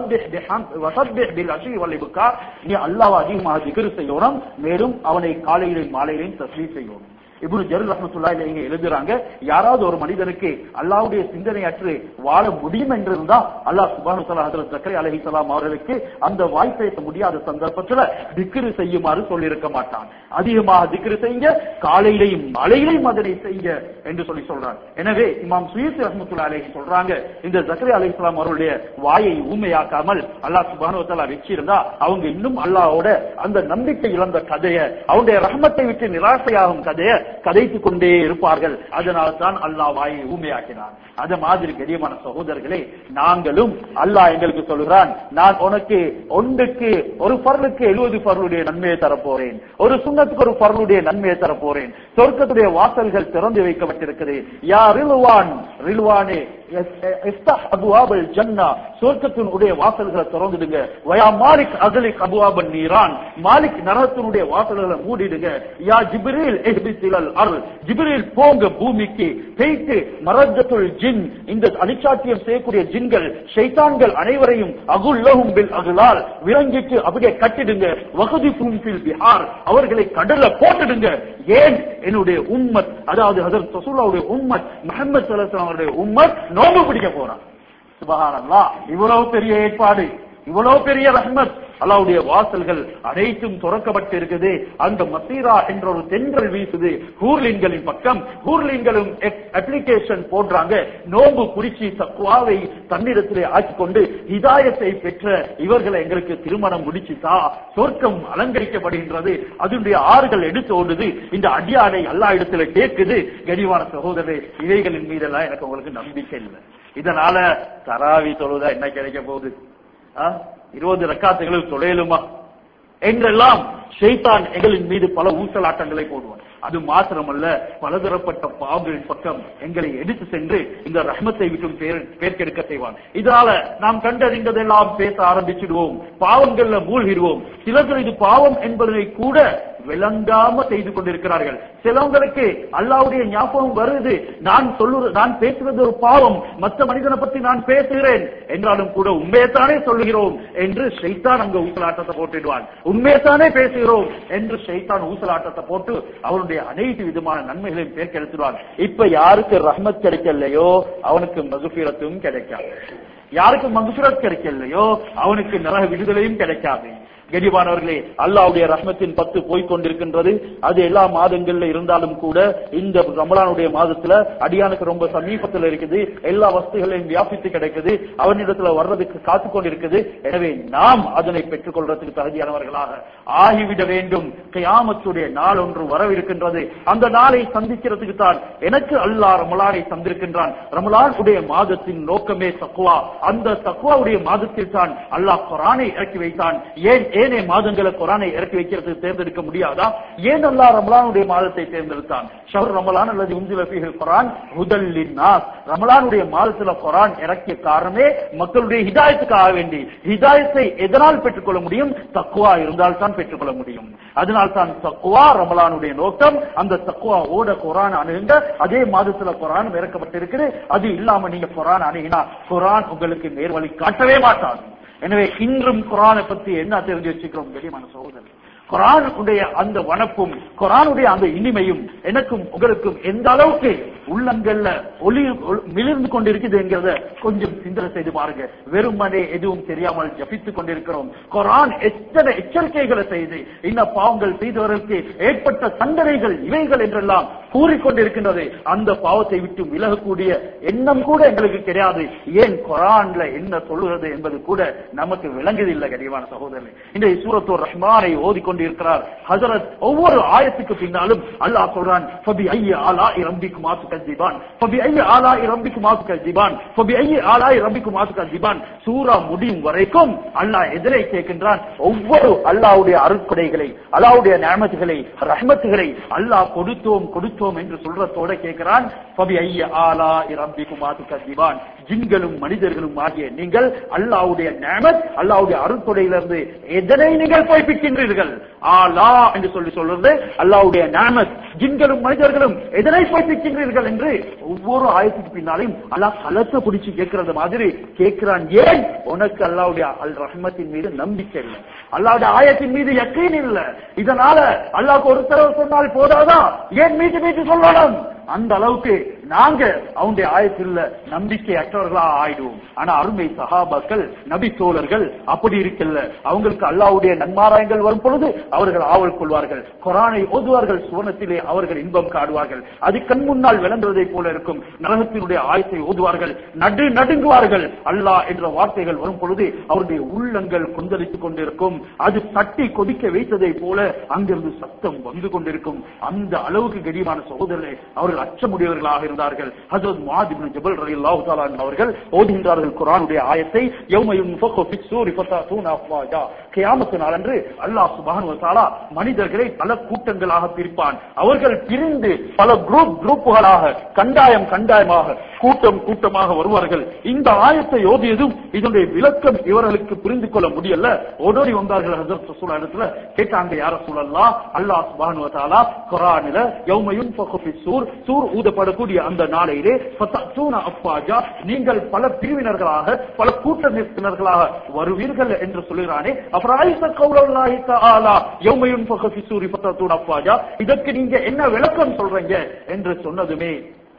வஸப்பிஹ் பில் அஷி வல் இப்கார், நீ அல்லாஹ்வை அதிகமாக திக்ர் செய்யணும், மேலும் அவனை காலையிலும் மாலையிலும் தஸ்பீஹ் செய்யணும். இப்னு ஜரீர் ரஹ்மத்துல்லாஹி அலைஹி எழுதுறாங்க, யாராவது ஒரு மனிதனுக்கு அல்லாஹ்வுடைய சிந்தனையற்று வாழ முடியும் என்றிருந்தா அல்லாஹ் சுப்ஹானஹு வ தஆலா ஹஜ்ரத் ஜக்கரியா அலைஹிஸ்ஸலாம் அவர்களுக்கு அந்த வாய் பேச முடியாத சந்தர்ப்பத்தில் திக்ர் செய்யுமாறு சொல்லியிருக்க மாட்டான். அதிகமாக திக்ர் செய்ய, காலையிலையும் மாலையிலையும் அதனை செய்ய என்று சொல்றாங்க. எனவே இமாம் சுயூத்தி ரஹ்மத்துல்லாஹி அலைஹி சொல்றாங்க, இந்த ஜக்கரியா அலைஹிஸ்ஸலாம் அவருடைய வாயை ஊமையாக்காமல் அல்லாஹ் சுப்ஹானஹு வ தஆலா வெச்சிருந்தா அவங்க இன்னும் அல்லாஹ்வோட அந்த நம்பிக்கை இழந்த கதையை, அவருடைய ரஹ்மத்தை விட்டு நிராசையாகும் கதையை கதைத்துக் கொண்டே இருப்பார்கள். அதனால தான் அல்லாஹ் வாயை ஊமையாக்கினான். அது மாதிரி கரியமான சகோதரர்களே, நாங்களும் அல்லாஹ் எங்களுக்கு சொல்கிறான், நான் உனக்கு ஒன்றுக்கு ஒரு ஃபர்லுக்கு 70 ஃபர்லுடைய நன்மையை தரப்போறேன், ஒரு சுன்னத்துக்கு ஒரு ஃபர்லுடைய நன்மையை தரப்போறேன், சொர்க்கத்துடைய வாசல்கள் திறந்து வைக்கப்பட்டிருக்கிறது. யா ரில்வான், ரில்வானே இஃப்தஹ் அபுவாபல் ஜன்னா, சொர்க்கத்தினுடைய வாசல்களை திறந்துடுங்க. வயா மாலிக் அக்லிக் அபுவாபன் நீரான், மாலிக் நரகத்தினுடைய வாசல்களை மூடிடுங்க. யா ஜிப்ரீல் இஹ்பிஸிலல் அர்ல், ஜிப்ரீல் போங்க பூமிக்கு, பேய்த்து மரஜத்துல் ஜின், இந்த அடிச்சாட்டியம் செய்யக்கூடிய ஜின்கள் ஷைத்தான்கள் அனைவரையும் அகுல்லஹும் பில் அக்லால், விலங்கிட்டு அப்படியே கட்டிடுங்க. வஹதிஃபும் ஃபில் பிஹார், அவர்களை கடல்ல போட்டுடுங்க. ஏன்? என்னுடைய உம்மத், அதாவது ஹஜ்ரத் ரசூலுல்லாஹ்வுடைய உம்மத், முஹம்மது ஸல்லல்லாஹு அலைஹி வஸல்லம் அவருடைய உம்மத் நோன்பு பிடிக்க போறான். சுப்ஹானல்லாஹ், இவ்வளவு பெரிய ஏற்பாடு, இவ்வளவு பெரிய ரஹ்மத், அல்லாஹ்வுடைய வாசல்கள் அனைத்தும் திறக்கப்பட்டு இருக்குது. அந்த மசீரா என்ற ஒரு தென்றல் வீசுது ஹூர்லின்களின் பக்கம். ஹூர்லின்களும் அப்ளிகேஷன் போடுறாங்க, நோன்பு குறிச்சி தக்வாவை தன்னிடத்திலே ஆக்கிக்கொண்டு ஹிதாயத்தை பெற்ற இவர்களை எங்களுக்கு திருமணம் முடிச்சுதா, சொர்க்கம் அலங்கரிக்கப்படுகின்றது, அதனுடைய ஆறுகள் எடுத்து ஓடுது, இந்த அடியாடை எல்லா இடத்துல கேட்குது. கனிவான சகோதரரே, இவைகளின் மீதெல்லாம் எனக்கு உங்களுக்கு நம்பிக்கை இல்லை. இதனால தராவி தொழுதா என்ன கிடைக்க போகுது? 20 ரக்காத்துகளுக்கு தொழையலுமா என்றெல்லாம் ஷைத்தான் எங்களின் மீது பல ஊசலாட்டங்களை போடுவான். அது மாத்திரமல்ல, பலதரப்பட்ட பாவங்களின் பக்கம் எங்களை எடுத்து சென்று இந்த ரஹ்மத்தை விட்டும் பேர்க்கெடுக்க செய்வான். இதனால நாம் கண்டறிந்ததெல்லாம் பேச ஆரம்பிச்சிடுவோம், பாவங்கள்ல மூழ்கிடுவோம். சிலர்கள் இது பாவம் என்பதை கூட விளங்காம செய்து கொண்டிருக்கிறார்கள். சிலவங்களுக்கு அல்லாஹ்வுடைய ஞாபகம் வருது, நான் பேசுவது ஒரு பாவம், மற்ற மனிதனை பற்றி நான் பேசுகிறேன் என்றாலும் கூட உண்மையைத்தானே சொல்லுகிறோம் என்று ஷைத்தான் அங்க ஊசலாட்டத்தை போட்டுடுவான். உண்மையைத்தானே பேசுகிறோம் என்று ஷைத்தான் ஊசலாட்டத்தை போட்டு அவனுடைய அனைத்து விதமான நன்மைகளையும் பேர்க்கெடுத்துடுவான். இப்ப யாருக்கு ரஹ்மத் கிடைக்கலையோ அவனுக்கு மக்ஃபிரத்தும் கிடைக்காது, யாருக்கு மக்ஃபிரத் கிடைக்கலையோ அவனுக்கு நரக விடுதலையும் கிடைக்காது. கனிவானவர்களே, அல்லாஹ்வுடைய ரஹ்மத்தின் 10 போய்கொண்டிருக்கின்றது. அது எல்லா மாதங்கள்ல இருந்தாலும் கூட இந்த ரமலானுடைய மாதத்துல அடியானுக்கு ரொம்ப சமீபத்தில் இருக்குது, எல்லா வஸ்துகளையும் வியாபித்து கிடைக்குது, அவனிடத்துல வர்றதுக்கு காத்து கொண்டிருக்குது. எனவே நாம் அதனை பெற்றுக் கொள்றதுக்கு தகுதியானவர்களாக ஆகிவிட வேண்டும். கியாமத்துடைய நாள் ஒன்று வரவிருக்கின்றது. அந்த நாளை சந்திக்கிறதுக்கு தான் எனக்கு அல்லாஹ் ரமலானை தந்திருக்கின்றான். ரமலானுடைய மாதத்தின் நோக்கமே தக்வா. அந்த தக்வாவுடைய மாதத்தில் தான் அல்லாஹ் குர்ஆனை இறக்கி வைத்தான். ஏனே மாதங்களை குர்ஆனை இறக்கி வைக்கிறதுக்கு தேர்ந்தெடுக்க முடியாதா? ஏன் அல்லாஹ் ரமலானுடைய மாதத்தை தேர்ந்தெடுத்தான்? ஷஹ்ர் ரமலான் அல்லது உன்சில ஃபீஹில் குர்ஆன் ஹுதல் லின்னாஸ், ரமலானுடைய மாதத்துல குர்ஆன் இறக்கிய காரணமே மக்களுடைய ஹிதாயத்துக்காக வேண்டி. ஹிதாயத்தை எதனால் பெற்றுக்கொள்ள முடியும்? தக்வா இருந்தால் தான் பெற்றுக்கொள்ள முடியும். அதனால் தான் தக்வா ரமலானுடைய நோக்கம். அந்த தக்வா ஓட குர்ஆன் அணுகுங்க. அதே மாதத்துல குர்ஆன் இறக்கப்பட்டிருக்குது. அது இல்லாம நீங்க குர்ஆன் அணுகினா குர்ஆன் உங்களுக்கு நேர்வழி காட்டவே மாட்டாது. எனவே இன்றும் குர்ஆனை பத்தி என்ன தெரிஞ்சு வச்சுக்கிறோம் கனிமான சகோதரர்? குர்ஆனுடைய அந்த வனப்பும் குர்ஆனுடைய அந்த இனிமையும் எனக்கும் உங்களுக்கும் எந்த அளவுக்கு உள்ளங்கள்ல ஒளி மிளிர்ந்து கொண்டிருக்குது என்கிறத கொஞ்சம் சிந்தனை செய்து பாருங்க. வெறுமனே எதுவும் தெரியாமல் ஜபித்துக் கொண்டிருக்கிறோம். குர்ஆன் எத்தனை எச்சரிக்கைகளை செய்து இந்த பாவங்கள் செய்தவர்களுக்கு ஏற்பட்ட தண்டனைகள் இவைகள் என்றெல்லாம் கூறிக்கொண்டிருக்கின்றது. அந்த பாவத்தை விட்டு விலகக்கூடிய எண்ணம் கூட எங்களுக்கு கிடையாது. ஏன் குர்ஆன்ல என்ன சொல்லுகிறது என்பது கூட நமக்கு விளங்குதில்லை. கனிவான சகோதரர்களே, இந்த சூரத்துர் ரஹ்மானை ஓதிக்கொண்டிருக்கிறார் ஹஜரத். ஒவ்வொரு ஆயத்துக்கு பின்னாலும் அல்லாஹ் சொல்றான், ஃபபிஐயி ஆலாஇ ரப்பிக்குமா துகஸிபான், ஃபபிஐயி ஆலாஇ ரப்பிக்குமா துகஸிபான், ஃபபிஐயி ஆலாஇ ரப்பிக்குமா துகஸிபான். சூரா முடியும் வரைக்கும் அல்லாஹ் எதிரே கேட்கின்றான். ஒவ்வொரு அல்லாஹ்வுடைய அருட்கொடைகளை, அல்லாஹ்வுடைய நிஅமத்துகளை, ரஹ்மத்துகளை அல்லாஹ் கொடுத்தோம் என்று சொல்றதோட கேட்கிறான், ஃபபிஐயி ஆலாஇ ரப்பிக்குமா துகஸிபான். ஜின்களும் மனிதர்களும் ஆகிய நீங்கள் அல்லாஹ்வுடைய நிஅமத், அல்லாஹ்வுடைய அருட்கொடையிலிருந்து எதனை நீங்கள் பொய்ப்பிக்கின்றீர்கள்? ஆலா என்று சொல்றது அல்லாஹ்வுடைய நிஅமத், ஜின்களும் மனிதர்களும் எதனை பொய்ப்பிக்கின்றீர்கள் என்று ஒவ்வொரு ஆயத்துக்கு பின்னாலையும் அல்லாஹ் கலத்தை பிடிச்சு கேட்கறது மாதிரி கேட்கிறான். ஏன்? உனக்கு அல்லாஹ்வுடைய அல் ரஹ்மத்தின் மீது நம்பிக்கை இல்லை, அல்லாஹ்வுடைய ஆயத்தின் மீது யக்கீன் இல்லை. இதனால அல்லாஹ்க்கு ஒரு தடவை சொன்னால் போதாதா, ஏன் மீட்டு மீட்டு சொல்லணும்? அந்த அளவுக்கு நாங்க அவனுடைய ஆயத்தில் நம்பிக்கை அற்றவர்களா ஆயிடுவோம். ஆனா அருமை சஹாபாக்கள், நபி தோழர்கள் அப்படி இருக்கல்ல. அவங்களுக்கு அல்லாஹ்வுடைய நன்மாராயங்கள் வரும் பொழுது அவர்கள் ஆவல் கொள்வார்கள், குர்ஆனை ஓதுவார்கள், சுவனத்திலே அவர்கள் இன்பம் காடுவார்கள். அது கண் முன்னால் விளங்குவதை போல இருக்கும். நரகத்தினுடைய ஆயத்தை ஓதுவார்கள், நடுங்குவார்கள். அல்லாஹ் என்ற வார்த்தைகள் வரும் பொழுது அவருடைய உள்ளங்கள் கொந்தளித்துக் கொண்டிருக்கும். அது தட்டி கொதிக்க வைத்ததை போல அங்கிருந்து சத்தம் வந்து கொண்டிருக்கும். அந்த அளவுக்கு கடிமான சகோதரர்களே அவர்கள் அச்சமுடையவர்களாக இருந்தார்கள். ஹஜ்ரத் முஆத் இப்னு ஜபல் ரலியல்லாஹு தஆலா அவர்கள் ஓதுகின்றார்கள் குர்ஆனுடைய ஆயத்தை, யௌம யுன்ஃபகு ஃபிஸ்-சூரி ஃபதஅதூன அஃவாஜா. கியாமத் நாளன்று அல்லாஹ் சுப்ஹானஹு வ தஆலா மனிதர்களை பல கூட்டங்களாக பிரிப்பான். அவர்கள் பிரிந்து பல குரூப்புகளாக, கண்டாயமாக, கூட்டமாக வருவார்கள். இந்த ஆயத்தை ஓதியதும் இதனுடைய விளக்கம் இவர்களுக்கு புரிந்து கொள்ள முடியல. ஓடோடி வந்தார்கள் ஹஜ்ரத் ரசூலுல்லாஹி அலைஹி வஸல்லம். கேட்டாங்க, யா ரசூலல்லாஹ், அல்லாஹ் சுப்ஹானஹு வ தஆலா குர்ஆனில யௌம யுன்ஃபகு ஃபிஸ்-சூர், சூர் ஊதப்படக்கூடிய அந்த நாளையிலே ஃபதஅதூன அஃவாஜா, நீங்கள் பல பிரிவினர்களாக, பல கூட்டத்தினர்களாக வருவீர்கள் என்று சொல்கிறானே. அஃபரைஸ கௌலல்லாஹி தஆலா யௌம யுன்ஃபகு ஃபிஸ்-சூரி ஃபதஅதூன அஃவாஜா, இதற்கு நீங்க என்ன விளக்கம் சொல்றீங்க என்று சொன்னதுமே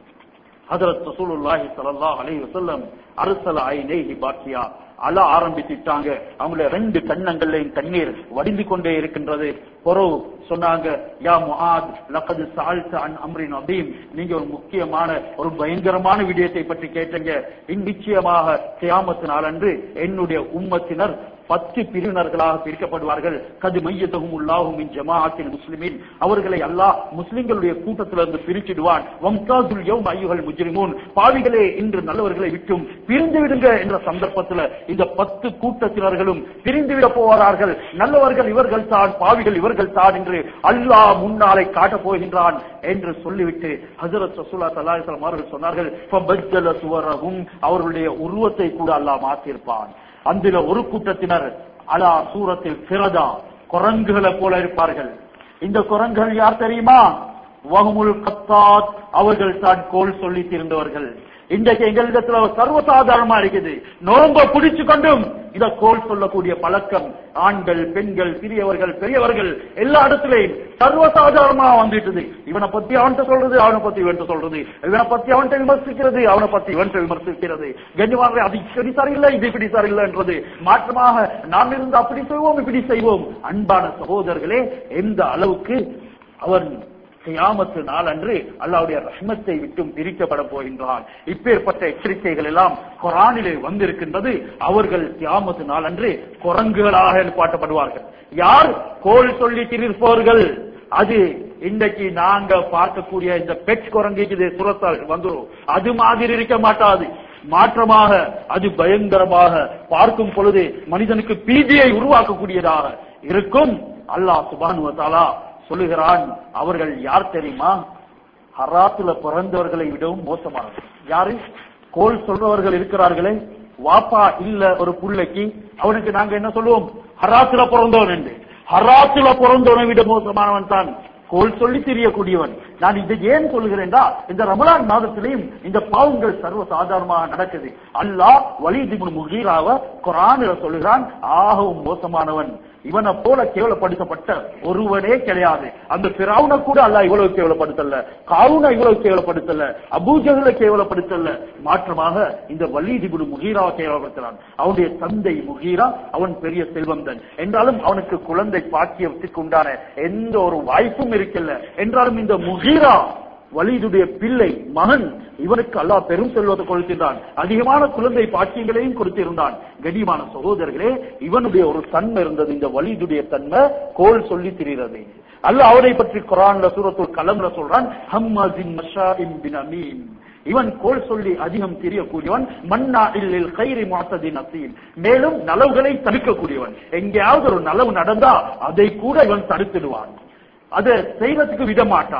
ஹஜ்ரத் ரசூலுல்லாஹி ஸல்லல்லாஹு அலைஹி வஸல்லம் அர்ஸல ஐனைஹி பாக்கியா, அழ ஆரம்பிச்சிட்டாங்க. அவங்கள 2 கண்ணங்கள்லையும் தண்ணீர் வடிந்து கொண்டே இருக்கின்றது. பொறவு சொன்னாங்க, யா முஆத் லகத் சஅல்த அன் அம்ரின் அதீம், நீங்க ஒரு முக்கியமான, ஒரு பயங்கரமான விடயத்தை பற்றி கேட்டீங்க. நிச்சயமாக கியாமத் நாளன்று என்னுடைய உம்மத்தினர் 10 பிரிவினர்களாக பிரிக்கப்படுவார்கள். கது மையத்தஹுமுல்லாஹு மின் ஜமாஅத்தில் முஸ்லிமீன், அவர்களை அல்லாஹ் முஸ்லிம்களுடைய கூட்டத்திலிருந்து பிரிச்சிடுவான். வம்தாதுல் யௌம அய்யுஹல் முஜ்ரிமூன், பாவிகளே இன்று நல்லவர்களை விட்டும் பிரிந்து விடுங்க என்ற சந்தர்ப்பத்தில் இந்த 10 கூட்டத்தினர்களும் பிரிந்து விட போவார்கள். நல்லவர்கள் இவர்கள் தான், பாவிகள் இவர்கள் தான் என்று அல்லாஹ் முன்னாலே காட்டப் போகின்றான் என்று சொல்லிவிட்டு ஹஜ்ரத் ரசூலுல்லாஹி ஸல்லல்லாஹு அலைஹி வஸல்லம் அவர்கள் சொன்னார்கள், ஃபபஜ்ஜல சுவரஹும், அவர்களுடைய உருவத்தை கூட அல்லாஹ் மாற்றியிருப்பான். அந்த ஒரு கூட்டத்தினர் அலா சூரத்தில் ஃபிரதா, குரங்குகளை போல இருப்பார்கள். இந்த குரங்குகள் யார் தெரியுமா? வஹுமுல் கத்தாத், அவர்கள் தான் கோல் சொல்லி திருந்தவர்கள். இன்றைக்கு எங்களிடத்துல சர்வசாதாரணமா இருக்குது. நோம்ப பிடிச்சு கொண்டும் இத கோல் சொல்லக்கூடிய பழக்கம் ஆண்கள், பெண்கள், சிறியவர்கள், பெரியவர்கள் எல்லா இடத்திலையும் சர்வசாதாரணமா வந்துட்டது. இவனை பத்தி அவன்கிட்ட சொல்றது, அவனை பத்தி இவன்கிட்ட சொல்றது, இவனை பத்தி அவன்கிட்ட விமர்சிக்கிறது, அவனை பத்தி இவன்கிட்ட விமர்சிக்கிறது. கண்ணியமாக அது இப்படி சரியில்லை, இது இப்படி சரியில்லை என்றது. மாற்றமாக நாம் இருந்து அப்படி செய்வோம், இப்படி செய்வோம். அன்பான சகோதரர்களே, எந்த அளவுக்கு அவன் கியாமத்து நாளன்று அல்லாஹ்வுடைய ரஹ்மத்தை விட்டும் பிரிக்கப்பட போகின்றான். இப்பேற்பட்ட எச்சரிக்கைகள் எல்லாம் குர்ஆனிலே வந்திருக்கின்றது. அவர்கள் கியாமத்து நாளன்று குரங்குகளாக எழுப்பாட்டப்படுவார்கள். யார்? கோல் சொல்லி திரிப்பவர்கள். அது இன்றைக்கு நாங்க பார்க்கக்கூடிய இந்த பெட் குரங்கு சுரத்தால் வந்துரும், அது மாதிரி இருக்க மாட்டாது. மாற்றமாக அது பயங்கரமாக பார்க்கும் பொழுது மனிதனுக்கு பீதியை உருவாக்கக்கூடியதாக இருக்கும். அல்லாஹ் சுப்ஹானஹு வ தஆலா சொல்லுகிறான், அவர்கள் யார் தெரியுமா? ஹராத்துல பிறந்தவர்களை விடவும் மோசமானவர்கள். யாரு? கோல் சொல்றவர்கள் இருக்கிறார்களே, வாப்பா இல்ல ஒரு புள்ளைக்கு, அவனுக்கு நாங்க என்ன சொல்லுவோம்? ஹராத்துல பிறந்தவன் என்று. ஹராத்துல பிறந்தவனை விட மோசமானவன் தான் கோல் சொல்லி தெரியக்கூடியவன். நான் இதை ஏன் சொல்கிறேன்டா, இந்த ரமலான் மாதத்திலையும் இந்த பாவங்கள் சர்வ சாதாரணமாக நடக்குது. அல்லாஹ் வலீத் இப்னு முகீராவை குர்ஆனில சொல்கிறான், ஆகவும் மோசமானவன், இவனை போல கேவலப்படுத்தப்பட்ட ஒருவனே கிடையாது. அந்த ஃபிரௌனை கூட அல்லாஹ் இவ்வளவு கேவலப்படுத்தல, காரூனை இவ்வளவு கேவலப்படுத்தல, அபூஜஹலை கேவலப்படுத்தல. மாற்றமாக இந்த வலீத் இப்னு முகீராவை கேவலப்படுத்துறான். அவனுடைய தந்தை முகீரா, அவன் பெரிய செல்வந்தன் என்றாலும் அவனுக்கு குழந்தை பாக்கியத்துக்கு உண்டான எந்த ஒரு வாய்ப்பும் இருக்கல. என்றாலும் இந்த முகீரா வலீதுடைய பிள்ளை, மகன், இவனுக்கு அல்லாஹ் பெரும் செல்வத்தை கொடுத்திருந்தான், அதிகமான குழந்தை பாக்கியங்களையும் கொடுத்திருந்தான். கண்ணியமான சகோதரர்களே, இவனுடைய ஒரு தன்மை இருந்தது, இந்த வலீதுடைய தன்மை கோல் சொல்லி திரிகிறது. அல்லாஹ் அவரை பற்றி குர்ஆன்ல சூரத்துல் கலம்ல சொல்றான், ஹம்மாஸின் மஷாஇன் பினமீம், இவன் கோல் சொல்லி அதிகம் தெரியக்கூடியவன், மன்னாஇல் லில் கைரி முஅத்ததின் அஸீம், மேலும் நலவுகளை தடுக்கக்கூடியவன். எங்கேயாவது ஒரு நலவு நடந்தா அதை கூட இவன் தடுத்துடுவான், அதை செய்வதற்கு விட மாட்டான்.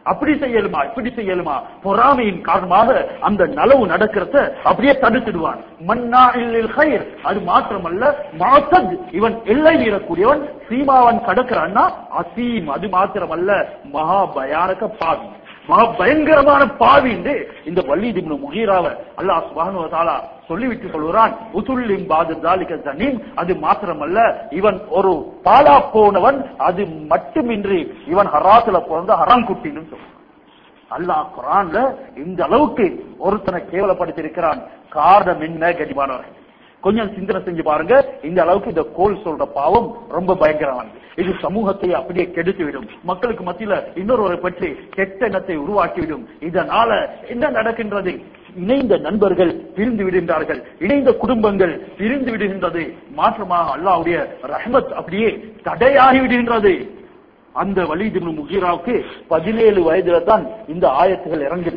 அப்படி செய்யலுமா இப்படி செய்யலுமா பொறாமையின் காரணமாக அந்த நலவு நடக்கிறத அப்படியே தடுத்துடுவான். மன்னாஇல் கைர், அது மாத்திரமல்ல மாத்தத், இவன் எல்லை மீறக்கூடியவன், சீமாவன் கடக்கிறான்னா அசீம், அது மாத்திரமல்ல மகா பயானக பாவி, மகா பயங்கரமான பாவி என்று இந்த வலீத் இப்னு முகீராவை அல்லாஹ் சுப்ஹானஹு வ தஆலா சொல்லிவிட்டு சொல்கிறான். உதுல்லிம் பாது தாலிக ஜனீம், அது மாத்திரமல்ல இவன் ஒரு பாலா போனவன், அது மட்டுமின்றி இவன் ஹராத்துல பிறந்த ஹராம் குட்டின்னு சொல்றான். அல்லாஹ் குர்ஆன்ல இந்த அளவுக்கு ஒருத்தனை கேவலப்படுத்தி இருக்கிறான். காரணம் என்ன கடிமானவர்கள்? கொஞ்சம் சிந்தனை செஞ்சு பாருங்க. இந்த அளவுக்கு இந்த கோல் சொல்ற பாவம் ரொம்ப பயங்கரமானது. இது சமூகத்தை அப்படியே கெடுத்துவிடும். மக்களுக்கு மத்தியில இன்னொருவரை பற்றி கெட்ட எண்ணத்தை உருவாக்கிவிடும். இதனால என்ன நடக்கின்றது? இணைந்த நண்பர்கள் பிரிந்து விடுகின்றார்கள், இணைந்த குடும்பங்கள் பிரிந்து விடுகின்றது. மாற்றமாக அல்லாஹ்வுடைய ரஹ்மத் அப்படியே தடையாகி விடுகின்றது. அந்த வலீத் இப்னு முகீராவுக்கு 17 வயதுல தான் இந்த ஆயத்துகள் இறங்குது.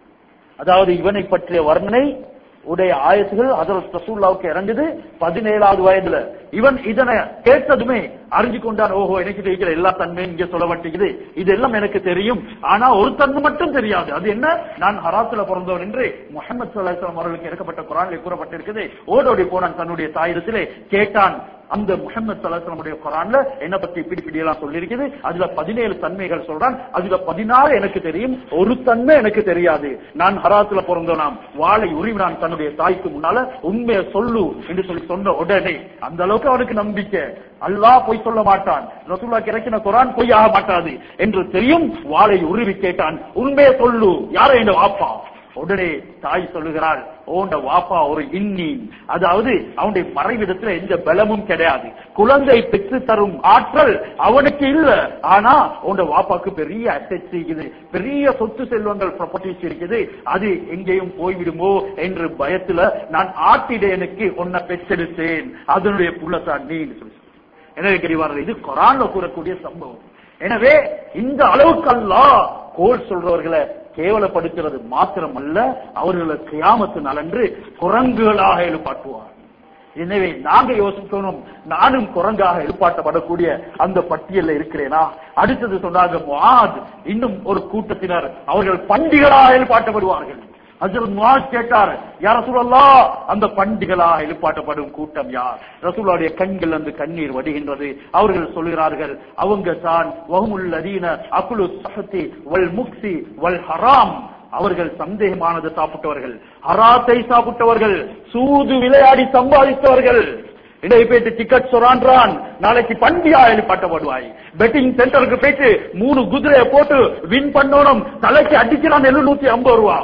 அதாவது இவனை பற்றிய வர்ணனை உடைய ஆயத்துகள் ஹஜ்ரத் ரசூலுல்லாஹ்வுக்கு இறங்குது 17வது வயதுல. இவன் இதனை கேட்டதுமே அறிஞ்சு கொண்டான், ஓஹோ எனக்கு தெரிகிற எல்லா தன்மையும் இங்க சொல்லப்பட்டிருக்குது, இதெல்லாம் எனக்கு தெரியும். ஆனா ஒரு தன்மை மட்டும் தெரியாது. அது என்ன? நான் ஹராத்துல பிறந்தவன் என்று முஹம்மது ஸல்லல்லாஹு அலைஹி வஸல்லம் அவர்களுக்கு இறக்கப்பட்ட குர்ஆனிலே கூறப்பட்டிருக்குது. ஓடோடி போனான் தன்னுடைய தாயிடத்திலே கேட்டான். அந்த முஹம்மது ஸல்லல்லாஹு அலைஹி வஸல்லம் குர்ஆன்ல என்ன பத்தி இப்படி எல்லாம் சொல்லி இருக்குது. அதுல 17 தன்மைகள் சொல்றான். அதுல 16 எனக்கு தெரியும், ஒரு தன்மை எனக்கு தெரியாது. நான் ஹராத்துல பிறந்தவனாம், வாளை உரிவினான் தன்னுடைய தாய்க்கு முன்னால, உண்மையை சொல்லு என்று சொல்லி சொன்ன உடனே அந்த அளவுக்கு அவனுக்கு நம்பிக்கை. அல்லாஹ் பொய் சொல்ல மாட்டான், ரசூலுல்லாஹ் இறக்கின குர்ஆன் பொய் ஆக மாட்டாது என்று தெரியும். வாளை உருவி கேட்டான், உண்மையை சொல்லு, யாரை இந்த வாப்பா? உடனே தாய் சொல்லுகிறாள், ஓண்ட வாப்பா ஒரு இன்னி, அதாவது அவனுடைய மறைவிடத்துல எந்த பலமும் கிடையாது, குழந்தை பெற்று தரும் ஆற்றல் அவனுக்கு இல்ல. ஆனா உண்ட வாப்பாக்கு பெரிய அசெட்ஸ் இருக்குது, பெரிய சொத்து செல்வங்கள் ப்ராப்பர்ட்டிஸ் இருக்குது, அது எங்கேயும் போய்விடுமோ என்று பயத்துல நான் ஆட்டிடையனுக்கு உன்னை பெற்றெடுத்தேன், அதனுடைய புள்ளத்தான் நீ சொல்லி. எனவே கரிவார்கள், இது குர்ஆன்ல கூறக்கூடிய சம்பவம். எனவே இந்த அளவுக்கு அல்லாஹ் கோல் சொல்றவர்களை கேவலப்படுத்துறது மாத்திரமல்ல, அவர்களை கியாமத்து நாளன்று குரங்குகளாக எழுப்பாட்டுவார். எனவே நாங்க யோசிக்கணும், நானும் குரங்காக எழுப்பாட்டப்படக்கூடிய அந்த பட்டியல்ல இருக்கிறேனா? அடுத்தது சொன்னாங்க முஆத், இன்னும் ஒரு கூட்டத்தினர் அவர்கள் பண்டிகளாக எழுப்பாட்டப்படுவார்கள். ஹஜ்ரத் முஆத் கேட்டார், யா ரசூலல்லாஹ், அந்த பண்டிகளாக எழுப்பாட்டப்படும் கூட்டம் யார்? ரசூலுல்லாஹ்வுடைய கண்கள் அந்த கண்ணீர் வடிகின்றது. அவர்கள் சொல்கிறார்கள், அவங்க தான் வஹுமுல் லதீன அகுலு ஸஹதி வல் முக்ஸி வல் ஹராம், அவர்கள் சந்தேகமானது சாப்பிட்டவர்கள், ஹராத்தை சாப்பிட்டவர்கள், சூது விளையாடி சம்பாதித்தவர்கள். இடை போயிட்டு டிக்கெட் சொரான்றான், நாளைக்கு பண்டிகா எழுப்பாட்டப்படுவாய். பெட்டிங் சென்டருக்கு போயிட்டு 3 குதிரையை போட்டு வின் பண்ணணும், தலைக்கு அடிக்கிறான் 750 ரூபா.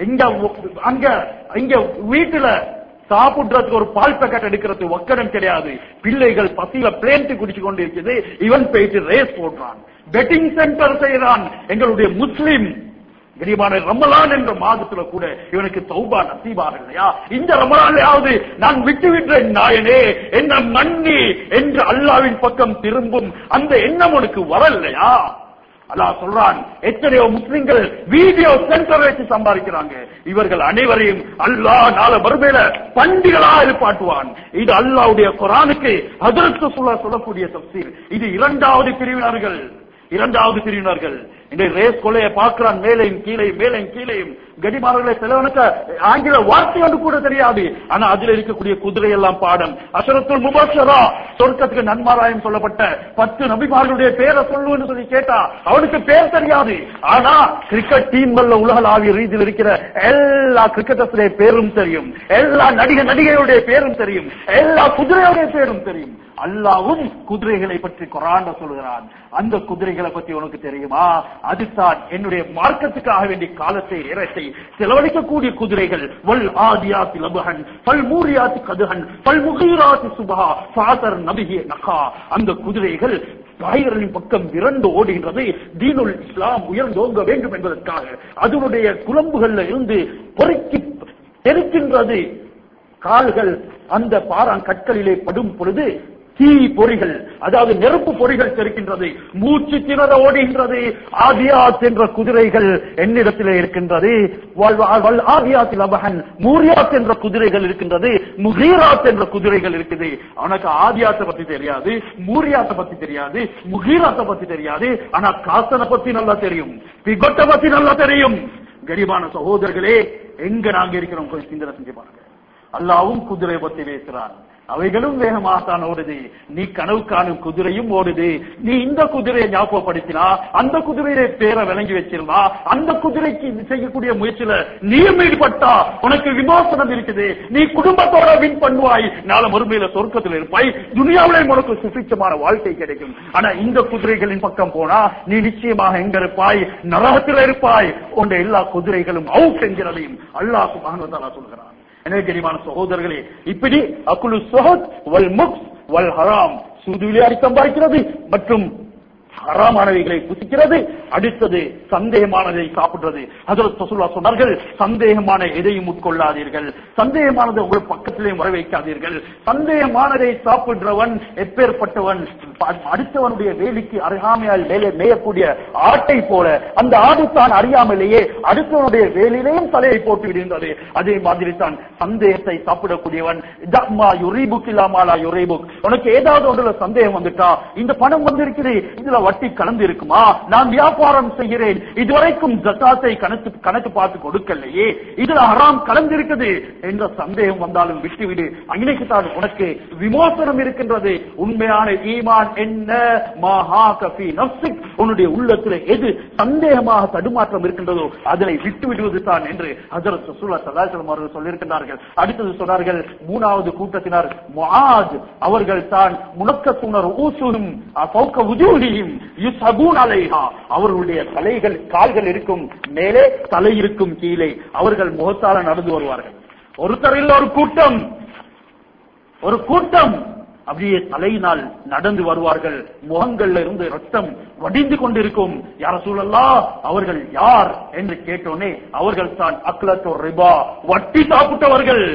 இங்க வீட்டுல சாப்பிடுறதுக்கு ஒரு பால் பேக்கெட் எடுக்கிறது வக்கடம் கிடையாது. பிள்ளைகள் பசியில பிளேன்ட்டு குடிச்சு கொண்டு இருக்குது, இவன் போயிட்டு ரேஸ் போடுறான், பெட்டிங் சென்டர் செய்யறான். எங்களுடைய முஸ்லிம் கரிமான ரமலான் என்ற மாதத்துல கூட இவனுக்கு தௌபா நசீபாக இல்லையா? இந்த ரமலான்லயாவது நான் விட்டு விட்டேன் நாயனே, என்ன மன்னி என்று அல்லாஹ்வின் பக்கம் திரும்பும் அந்த எண்ணம் உனக்கு வரலையா? அல்லாஹ் சொல்றான், எத்தனையோ முஸ்லிம்கள் வீடியோ சென்டர் வச்சு சம்பாதிக்கிறாங்க. இவர்கள் அனைவரையும் அல்லாஹ் நாளை மறுமையில பண்டிகளாக எழுப்பாட்டுவான். இது அல்லாஹ்வுடைய குர்ஆனுக்கு ஹஜ்ரத் ரசூலுல்லாஹ் சொல்லக்கூடிய தஃசீர். இது இரண்டாவது பிரிவினர்கள். இந்த ரேஸ் கொலையை பார்க்கிறான், மேலையும் கீழையும் மேலையும் கீழையும். கடிமார்களை சிலவனுக்கு ஆங்கில வார்த்தை ஒன்று கூட தெரியாது, ஆனா அதுல இருக்கக்கூடிய குதிரை எல்லாம் பாடம். அஷரத்துல் முபஷரா, சொர்க்கத்துக்கு நன்மாராயம் சொல்லப்பட்ட 10 நபிமார்களுடைய பேரை சொல்லுன்னு சொல்லி கேட்டா அவனுக்கு பேர் தெரியாது. ஆனா கிரிக்கெட் டீம்கள்ல உலகளாவிய ரீதியில் இருக்கிற எல்லா கிரிக்கெட்டர்ஸுடைய பேரும் தெரியும், எல்லா நடிகையுடைய பேரும் தெரியும், எல்லா குதிரையுடைய பேரும் தெரியும். அல்லாஹ்வும் குதிரைகளை பற்றி குர்ஆன்ல சொல்கிறான். அந்த குதிரைகளை பற்றி உனக்கு தெரியுமா? அதுதான் என்னுடைய மார்க்கத்துக்காக வேண்டிய காலத்தை நேரத்தை செலவழிக்கக்கூடிய குதிரைகள். வல் ஆதியாத்தி லபஹன் ஃபல் மூரியாத்தி கதுஹன் ஃபல் முகீராத்தி சுபஹா ஃபாதர் நபிஹி நகா. அந்த குதிரைகள் பாய்களின் பக்கம் விரண்டு ஓடுகின்றது, தீனுல் இஸ்லாம் உயர்ந்தோங்க வேண்டும் என்பதற்காக. அதனுடைய குளம்புகள்ல இருந்து பொறுக்கி தெரிக்கின்றது. கால்கள் அந்த பாறாங்கற்களிலே படும் பொழுது தீ பொறிகள், அதாவது நெருப்பு பொறிகள் தெரிக்கின்றது, மூச்சு திணற ஓடுகின்றது. ஆதியாத் என்ற குதிரைகள் என்னிடத்திலே இருக்கின்றது, ஆதியாத்தில் அபஹன் மூரியாத் என்ற குதிரைகள் இருக்கின்றது, முகீராத் என்ற குதிரைகள் இருக்குது. அவனுக்கு ஆதியாத்தை பத்தி தெரியாது, மூரியாத்தை பத்தி தெரியாது, முகீராத்தை பத்தி தெரியாது. ஆனா காசனை பத்தி நல்லா தெரியும், பிகொட்டை பத்தி நல்லா தெரியும். கரிபான சகோதரர்களே, எங்க நாங்க இருக்கிறோம் கொஞ்சம் சிந்தனை செஞ்சு பாருங்க. அல்லாவும் குதிரை பத்தி பேசுறான், அவைகளும் வேகமாகத்தான் ஓடுது. நீ கனவு காணும் குதிரையும் ஓடுது. நீ இந்த குதிரையை ஞாபகப்படுத்தினா, அந்த குதிரையை பேரை விளங்கி வச்சிருந்தா, அந்த குதிரைக்கு செய்யக்கூடிய முயற்சியில நீயும் ஈடுபட்டா உனக்கு விமோசனம் இருக்குது. நீ குடும்பத்தோட வின் பண்ணுவாய், நாளை மறுமையில சொர்க்கத்தில் இருப்பாய், துனியாவிலே உனக்கு சுபிட்சமான வாழ்க்கை கிடைக்கும். ஆனா இந்த குதிரைகளின் பக்கம் போனா நீ நிச்சயமாக எங்க இருப்பாய்? நரகத்தில் இருப்பாய். உன்னுடைய எல்லா குதிரைகளும் அவுட் என்கிறதையும் அல்லாஹ் சுப்ஹானஹு வ தஆலா சொல்கிறான். எனவே கனிமான சகோதரர்களே, இப்படி அக்குலு சுஹத் வல் முக்ஸ் வல் ஹராம், சூது விளையாடி சம்பாதிக்கிறது மற்றும் ஹராமானவைகளை புசிக்கிறது, அடுத்தது சந்தேகமானதை சாப்பிடுறது. ஹஜ்ரத் ரசூலுல்லாஹ் சொன்னார்கள், சந்தேகமான எதையும் உட்கொள்ளாதீர்கள், சந்தேகமானதை உங்கள் பக்கத்திலே வர வைக்காதீர்கள். சந்தேகமானதை சாப்பிடுறவன் எப்பேற்பட்டவன்? அடுத்தவனுடைய வேலிக்கு அருகாமையால் மேயக்கூடிய ஆட்டை போல, அந்த ஆடு தான் அறியாமலேயே அடுத்தவனுடைய வேலிலேயும் தலையை போட்டு விடுகின்றது. அதே மாதிரி தான் சந்தேகத்தை சாப்பிடக்கூடியவன். உனக்கு ஏதாவது ஒன்றுல சந்தேகம் வந்துட்டா, இந்த பணம் வந்திருக்குது, இதுல வட்டி கலந்து இருக்குமா, நான் வியாபாரம் செய்கிறேன், இதுவரைக்கும் ஜகாத்தை கணக்கு பார்த்து கொடுக்கலையே, இதுல ஹராம் கலந்து இருக்குது என்ற சந்தேகம் வந்தாலும் விட்டுவிடு. அன்னைக்கு தான் உனக்கு விமோசனம் இருக்கின்றது. உண்மையான ஈமான் என்ன? மாஹா கஃபி நஃப்ஸிக், உன்னுடைய உள்ளத்தில் எது சந்தேகமாக தடுமாற்றம் இருக்கின்றதோ அதனை விட்டு விடுவது தான் என்று ஹஜ்ரத் ரசூலுல்லாஹ் ஸல்லல்லாஹு அலைஹி வஸல்லம் அவர்கள் சொல்லியிருக்கிறார்கள். அடுத்தது சொன்னார்கள், மூணாவது கூட்டத்தினர் முஆத் அவர்கள் தான். முனக்கத்துனர் ஊசுஹும் ஃபௌக வுஜூஹிஹிம் யுஸ்ஹபூன் அலைஹா, அவர்களுடைய தலைகள் கால்கள் இருக்கும் மேலே, தலை இருக்கும் கீழே, அவர்கள் முகத்தால நடந்து வருவார்கள். ஒருத்தர் இல்ல, ஒரு கூட்டம் அப்படியே தலையினால் நடந்து வருவார்கள். முகங்கள்ல இருந்து ரத்தம் வடிந்து கொண்டிருக்கும். யா ரசூலல்லாஹ், அவர்கள் யார் என்று கேட்டோனே, அவர்கள் தான் அக்லத்து ரிபா, வட்டி சாப்பிட்டவர்கள்.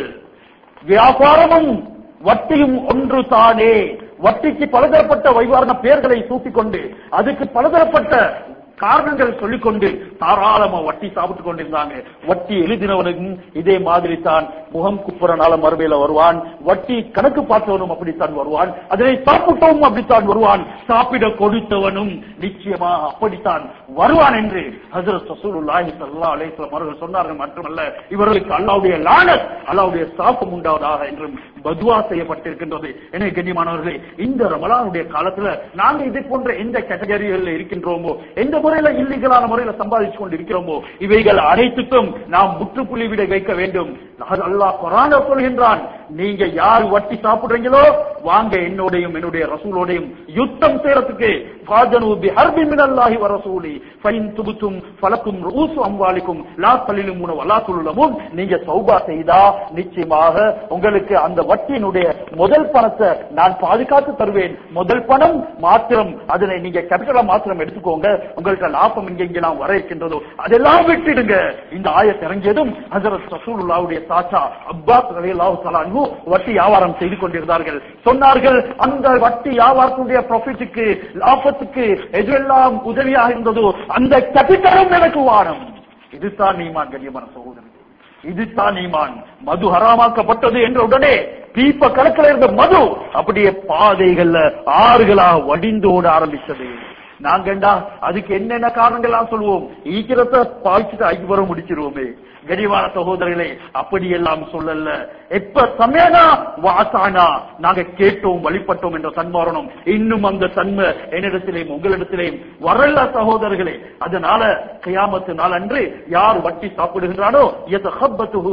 வியாபாரமும் வட்டியும் ஒன்று தானே. வட்டிக்கு பலதரப்பட்ட வைவாரண பெயர்களை சூட்டிக்கொண்டு, அதுக்கு பலதரப்பட்ட காரணங்கள் சொல்லிக்கொண்டு தாராளமா வட்டி சாப்பிட்டு கொண்டிருந்தாங்க. வட்டி எழுதினவனுக்கும் இதே மாதிரி தான் முகம் குப்புறனால மறுமையில வருவான். வட்டி கணக்கு பார்த்தவனும் அப்படித்தான் வருவான். அதனை சாப்பிட்டவனும் அப்படித்தான் வருவான். சாப்பிட கொடுத்தவனும் நிச்சயமா அப்படித்தான் வருவான் என்று ஹஜ்ரத் ரசூலுல்லாஹி ஸல்லல்லாஹு அலைஹி வஸல்லம் அவர்கள் சொன்னார்கள். மட்டுமல்ல, இவர்களுக்கு அல்லாஹ்வுடைய லானத், அல்லாஹ்வுடைய சாபம் உண்டாவதாக என்றும் பதுவா செய்யப்பட்டிருக்கின்றது. எனவே கண்ணியமானவர்களே, இந்த ரமலானுடைய காலத்துல நாங்க இதை போன்ற எந்த கேட்டகரியில் இருக்கின்றோமோ, எந்த முறையில இல்லீகலான முறையில சம்பாதிச்சு கொண்டு இருக்கிறோமோ, இவைகள் அனைத்துக்கும் நாம் முற்றுப்புள்ளி விட வைக்க வேண்டும். அல்லாஹ் குர்ஆன்ல சொல்கின்றான், நீங்க யார் வட்டி சாப்பிடுறீங்களோ வாங்க என்னோடையும் என்னுடைய ரசூலோடையும் யுத்தம் செய்யறதுக்கு. ஃபாஜனு பிஹர்பி மினல்லாஹி வ ரசூலி ஃபைன் துபுத்தும் ஃபலக்கும் ரூசு அம்வாலிக்கும் லா தலிலுமுன வலா துலுலமுன். நீங்க தௌபா செய்தா நிச்சயமாக உங்களுக்கு அந்த வட்டியினுடைய முதல் பணத்தை நான் பாதுகாத்து தருவேன். முதல் பணம் மாத்திரம், அதனை நீங்க கேபிட்டலா மாத்திரம் எடுத்துக்கோங்க. உங்களுக்கு லாபம் இங்கெல்லாம் வர இருக்கின்றதோ அதெல்லாம் விட்டுடுங்க. இந்த ஆயத் இறங்கியதும் ஹஜ்ரத் ரசூலுல்லாஹ்வுடைய தாத்தா அப்பாஸ் ரலியல்லாஹு தஆலா அன்ஹு வட்டி வியாபாரம் செய்து கொண்டிருந்தார்கள். சொன்னார்கள், அந்த வட்டி வியாபாரத்துடைய ப்ராஃபிட்டுக்கு, லாபத்துக்கு எதுவெல்லாம் உதவியாக இருந்ததோ அந்த கேபிட்டலும் எனக்கு வாரம். இதுதான் ஈமான் கண்ணியமான சகோதரர்களே, இதுதான் ஈமான். மது ஹராமாக்கப்பட்டது என்ற உடனே பீப்ப கணக்கில் இருந்த மது அப்படியே பாதைகள்ல ஆறுகளாக வடிந்து ஓட ஆரம்பித்தது. நாங்கண்டா அதுக்கு என்னென்ன காரணங்கள் சொல்லுவோம், ஈக்கிரத்தை பாய்ச்சிட்டு ஐவரம் முடிச்சிருவோமே. கனிவான சகோதரர்களே, அப்படியெல்லாம் சொல்லல. எப்ப சமேனா வாசானா, நாங்க கேட்டோம் வழிபட்டோம் என்ற தன்மாரணம் இன்னும் அந்த தன்மை என்னிடத்திலேயும் உங்களிடத்திலேயும் வரல சகோதரர்களே. அதனால கியாமத்து நாள் அன்று யார் வட்டி சாப்பிடுகின்றானோ யதஹப்பத்துஹு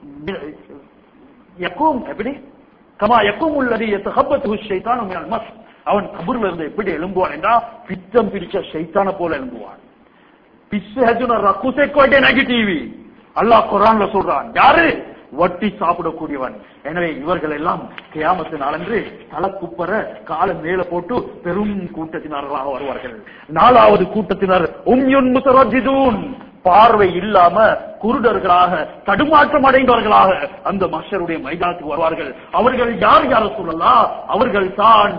யகும் எப்படி கமா யகும் அல்லதி யதஹப்பத்துஹு ஷைத்தானு மினல் மஸ், அவன் கபூர்ல இருந்து எப்படி எழும்புவான் என்றா பித்தம் பிடிச்ச ஷைத்தான போல எழும்புவான். பிஸ்ஸஹஜுன ரகுஸே கோடே நெகட்டிவி அல்லாஹ் குர்ஆன்ல சொல்றான், யாரு? வட்டி சாப்பிடக்கூடியவன். எனவே இவர்கள் எல்லாம் கியாமத்து நாளன்று தலக்குப்பர காலை மேல போட்டு பெரும் கூட்டத்தினர்களாக வருவார்கள். நாலாவது கூட்டத்தினர் உம்யுன் முத்தரஜிதூன், பார்வை இல்லாம குருடர்களாக தடுமாற்றம் அடைந்தவர்களாக அந்த மஹ்ஷருடைய மைதானத்துக்கு வருவார்கள். அவர்கள் யார் சொல்லலாம்? அவர்கள் தான்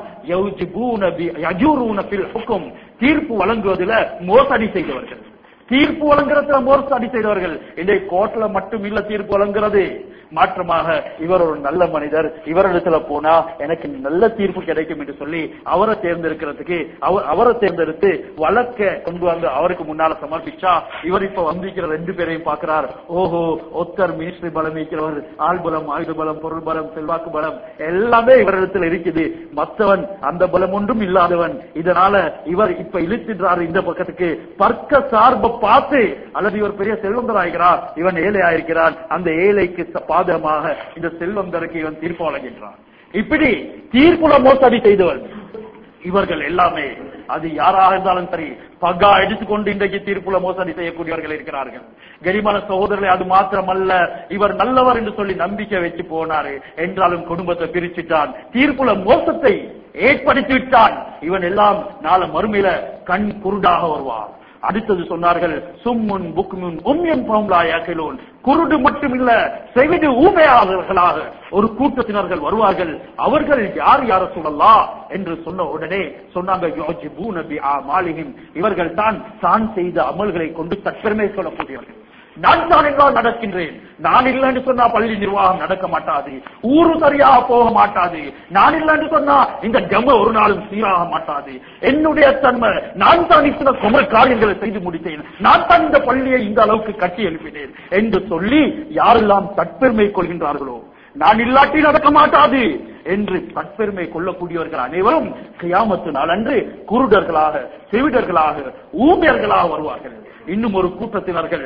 தீர்ப்பு வழங்குவதில் மோசடி செய்தவர்கள். தீர்ப்பு வழங்குறதுல மோசடி செய்தவர்கள். இன்றைய கோர்ட்ல மட்டும் இல்ல தீர்ப்பு வழங்குறது, மாற்றமாக இவர் ஒரு நல்ல மனிதர், இவரிடத்துல போனா எனக்கு நல்ல தீர்ப்பு கிடைக்கும் என்று சொல்லி அவரை தேர்ந்தெடுக்கிறதுக்கு அவரை தேர்ந்தெடுத்து வழக்க கொண்டு வந்து அவருக்கு முன்னால சமர்ப்பிச்சா இவர் இப்ப வந்திருக்கிற 2 பேரையும் பார்க்கிறார். ஓஹோ, ஒத்தர் மினிஸ்ட்ரி பலம் இருக்கிறவர், ஆள் பலம், ஆயுத பலம், பொருள் பலம், செல்வாக்கு பலம் எல்லாமே இவரிடத்தில் இருக்குது. மற்றவன் அந்த பலம் ஒன்றும் இல்லாதவன். இதனால இவர் இப்ப இழுத்துறாரு இந்த பக்கத்துக்கு. பர்க்க சார்பை பார்த்து அல்லது இவர் பெரிய செல்வந்தராகிறார், இவன் ஏழை ஆயிருக்கிறான், அந்த ஏழைக்கு பாதகமாக இந்த செல்வந்தருக்கு இவன் தீர்ப்பு வழங்குகின்றான். இப்படி தீர்ப்புல மோசடி செய்தவன் இவர்கள் எல்லாமே. அது யாராக இருந்தாலும் சரி, பகா எடுத்துக்கொண்டு இன்றைக்கு தீர்ப்புல மோசடி செய்யக்கூடியவர்கள் இருக்கிறார்கள். கரிமான சகோதரர்களை, அது மாத்திரமல்ல, இவர் நல்லவர் என்று சொல்லி நம்பிக்கை வச்சு போனாரு என்றாலும் குடும்பத்தை பிரிச்சுட்டான், தீர்ப்புல மோசத்தை ஏற்படுத்தி விட்டான். இவன் எல்லாம் நாள மறுமையில கண் குருடாக வருவான். அடுத்தது சொன்னார்கள், சும்முன் புக்முன் உம்யன் பவும்லா யாக்கிலூன், குருடு மட்டுமில்ல செவிடு ஊமையாளர்களாக ஒரு கூட்டத்தினர்கள் வருவார்கள். அவர்கள் யார் சொல்லலாம் என்று சொன்ன உடனே சொன்னாங்க, இவர்கள் தான் செய்த அமல்களை கொண்டு தற்பெருமை சொல்லக்கூடியவர்கள். நான் தான் எல்லாம் நடக்கின்றேன், நான் இல்லைன்னு சொன்னா பள்ளி நிர்வாகம் நடக்க மாட்டாது, ஊரு சரியாக போக மாட்டாது, நான் இல்லைன்னு சொன்னா இந்த ஜம ஒரு நாளும் சீராக மாட்டாது, என்னுடைய தன்மை, நான் தான் இத்தனை குமர காரியங்களை செய்து முடித்தேன், நான் தான் இந்த பள்ளியை இந்த அளவுக்கு கட்டி எழுப்பினேன் என்று சொல்லி யாரெல்லாம் தற்பெருமை கொள்கின்றார்களோ, நான் இல்லாட்டி நடக்க மாட்டாது என்று தற்பெருமை கொள்ளக்கூடியவர்கள் அனைவரும் கியாமத்து நாள் அன்று குருடர்களாக, செவிடர்களாக, ஊமையர்களாக வருவார்கள். இன்னும் ஒரு கூட்டத்தினர்கள்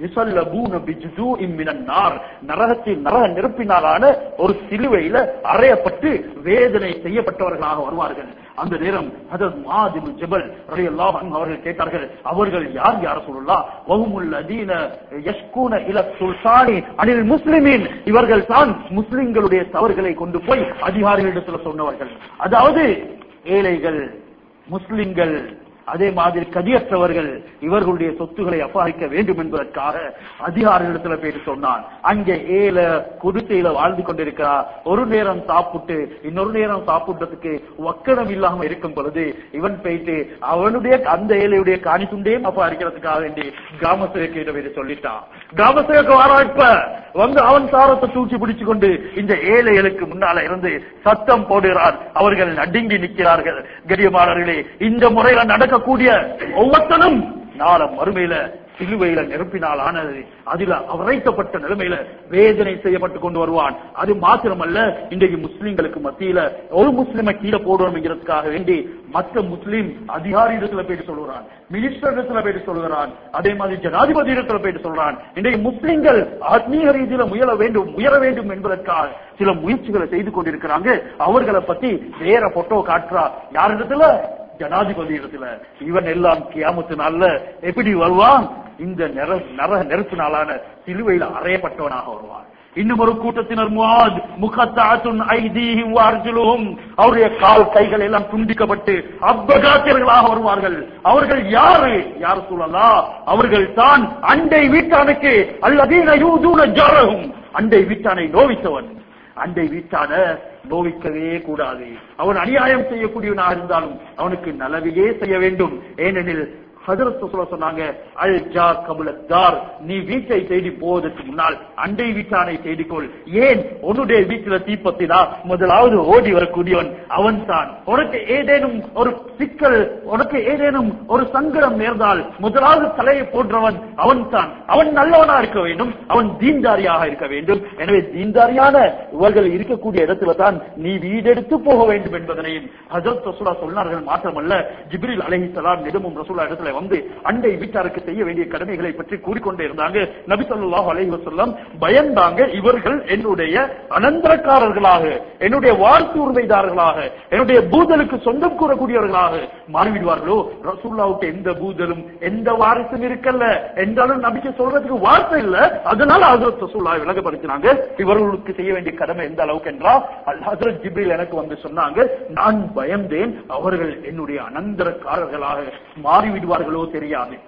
நரகத்தில் நரக நெருப்பினாலான ஒரு சிலுவையில அறையப்பட்டு வேதனை செய்யப்பட்டவர்களாக வருவார்கள். அந்த நேரம் ஹஜ்ரத் முஆத் இப்னு ஜபல் ரலியல்லாஹு அன்ஹு அவர்கள் கேட்டார்கள், அவர்கள் யார் சொல்லலாம்? வஹுமுல் லதீன யஷ்கூன இல சுல்தானி அனில் முஸ்லிமீன், இவர்கள் தான் முஸ்லிம்களுடைய தவறுகளை கொண்டு போய் அதிகாரிகளிடத்தில் சொன்னவர்கள். அதாவது ஏழைகள், முஸ்லிம்கள், அதே மாதிரி கதியற்றவர்கள் இவர்களுடைய சொத்துக்களை அபகரிக்க வேண்டும் என்பதற்காக அதிகாரிகளிடத்துல போயிட்டு சொன்னான். அங்கே ஏழை குடிசையில வாழ்ந்து கொண்டிருக்கிறார், ஒரு நேரம் சாப்பிட்டு இன்னொரு நேரம் சாப்பிட்டதுக்கு வக்கணம் இல்லாம இருக்கும் பொழுது இவன் போயிட்டு அவனுடைய அந்த ஏழையுடைய காணி துண்டையும் அபகரிக்கிறதுக்காக வேண்டி கிராம சேவக்கிட்ட சொல்லிட்டான். கிராம சேவக்க வாராய்ப்ப வந்து அவன் சாரத்தை தூக்கி பிடிச்சு கொண்டு இந்த ஏழைகளுக்கு முன்னால இருந்து சத்தம் போடுகிறார். அவர்கள் நடுங்கி நிற்கிறார்கள். கரியமானவர்களே, இந்த முறையில நடக்கக்கூடிய ஒவ்வொருத்தனும் நாள மறுமையில சிலுவையில நெருப்பினால் ஆனது, அதில் அவரைக்கப்பட்ட நிலைமையில வேதனை செய்யப்பட்டு கொண்டு வருவான். அது மாத்திரமல்ல, இன்றைக்கு முஸ்லிம்களுக்கு மத்தியில ஒரு முஸ்லிமை கீழே போடணும் என்கிறதுக்காக வேண்டி மற்ற முஸ்லிம் அதிகாரி இடத்துல போயிட்டு சொல்லுறான், மினிஸ்டர் இடத்துல போயிட்டு சொல்லுகிறான், அதே மாதிரி ஜனாதிபதி இடத்துல போயிட்டு சொல்றான். இன்றைக்கு முஸ்லிம்கள் ஆத்மீக ரீதியில உயர வேண்டும் என்பதற்காக சில முயற்சிகளை செய்து கொண்டிருக்கிறாங்க. அவர்களை பத்தி வேற போட்டோ காட்டுறா. யார் இடத்துல? ஜனாதிபதி இடத்துல. இவன் எல்லாம் கியாமத்து நாள்ல எப்படி வருவான்? இந்த நரக நெருப்பு நாளான சிலுவையில் அறையப்பட்டவனாக வருவான். இன்னும் ஒரு கூட்டத்தினர் அவருடைய கால் கைகள் எல்லாம் துண்டிக்கப்பட்டு அபகாத்தியர்களாக வருவார்கள். அவர்கள் யார் சொல்லலாம்? அவர்கள் தான் அண்டை வீட்டானுக்கு அல்லதீன யூதுன ஜரஹும், அண்டை வீட்டானை நோவித்தவன். அண்டை வீட்டான நோவிக்கவே கூடாது. அவன் அநியாயம் செய்யக்கூடியவனாக இருந்தாலும் அவனுக்கு நலவையே செய்ய வேண்டும். ஏனெனில் ஹஜ்ரத் ரசூலுல்லாஹ் சொன்னாங்க, அல் ஜா கபுலத் தார், நீ வீட்டை தேடி போவதற்கு முன்னால் அண்டை வீட்டானை தேடிக்கொள். ஏன்? உன்னுடைய வீட்டில தீப்பத்தினா முதலாவது ஓடி வரக்கூடியவன் அவன் தான். உனக்கு ஏதேனும் ஒரு சிக்கல், உனக்கு ஏதேனும் ஒரு சங்கடம் நேர்ந்தால் முதலாவது தலையை போன்றவன் அவன் தான். அவன் நல்லவனா இருக்க வேண்டும், அவன் தீன்தாரியாக இருக்க வேண்டும். எனவே தீன்தாரியான இவர்கள் இருக்கக்கூடிய இடத்துல தான் நீ வீடெடுத்து போக வேண்டும் என்பதனையும் ஹஜ்ரத் ரசூலுல்லாஹ் சொன்னார்கள். மாத்திரமல்ல, ஜிப்ரீல் அலைஹிஸ்ஸலாம் நிதமும் ரசூலுல்லாஹ் இடத்துல வந்து அண்டை வீட்டாருக்கு செய்ய வேண்டிய கடமைகளை பற்றி கூறிக்கொண்டே இருந்தாங்க. நபி ஸல்லல்லாஹு அலைஹி வஸல்லம் பயந்தாங்க, இவர்கள் என்னுடைய அனந்தரக்காரர்களாக, என்னுடைய வாரிசு உரிமைதாரர்களாக, என்னுடைய பூதலுக்கு சொந்தம் கூறக்கூடியவர்களாக மாறிவிடுவார்களோ. ரசூலுல்லாஹ்வுக்கு எந்த பூதலும் எந்த வாரிசும் இருக்கல்ல என்றாலும் நபிக்கு சொல்றதுக்கு வார்த்தை இல்ல. அதனால ஹஜ்ரத் ரசூலுல்லாஹ் விளங்கப்படுத்தினாங்க, இவர்களுக்கு செய்ய வேண்டிய கடமை எந்த அளவுக்கு என்றால், ஹஜ்ரத் ஜிப்ரீல் எனக்கு வந்து சொன்னாங்க, நான் பயந்தேன் அவர்கள் என்னுடைய அனந்தரக்காரர்களாக மாறிவிடுவார்களோ தெரியாது.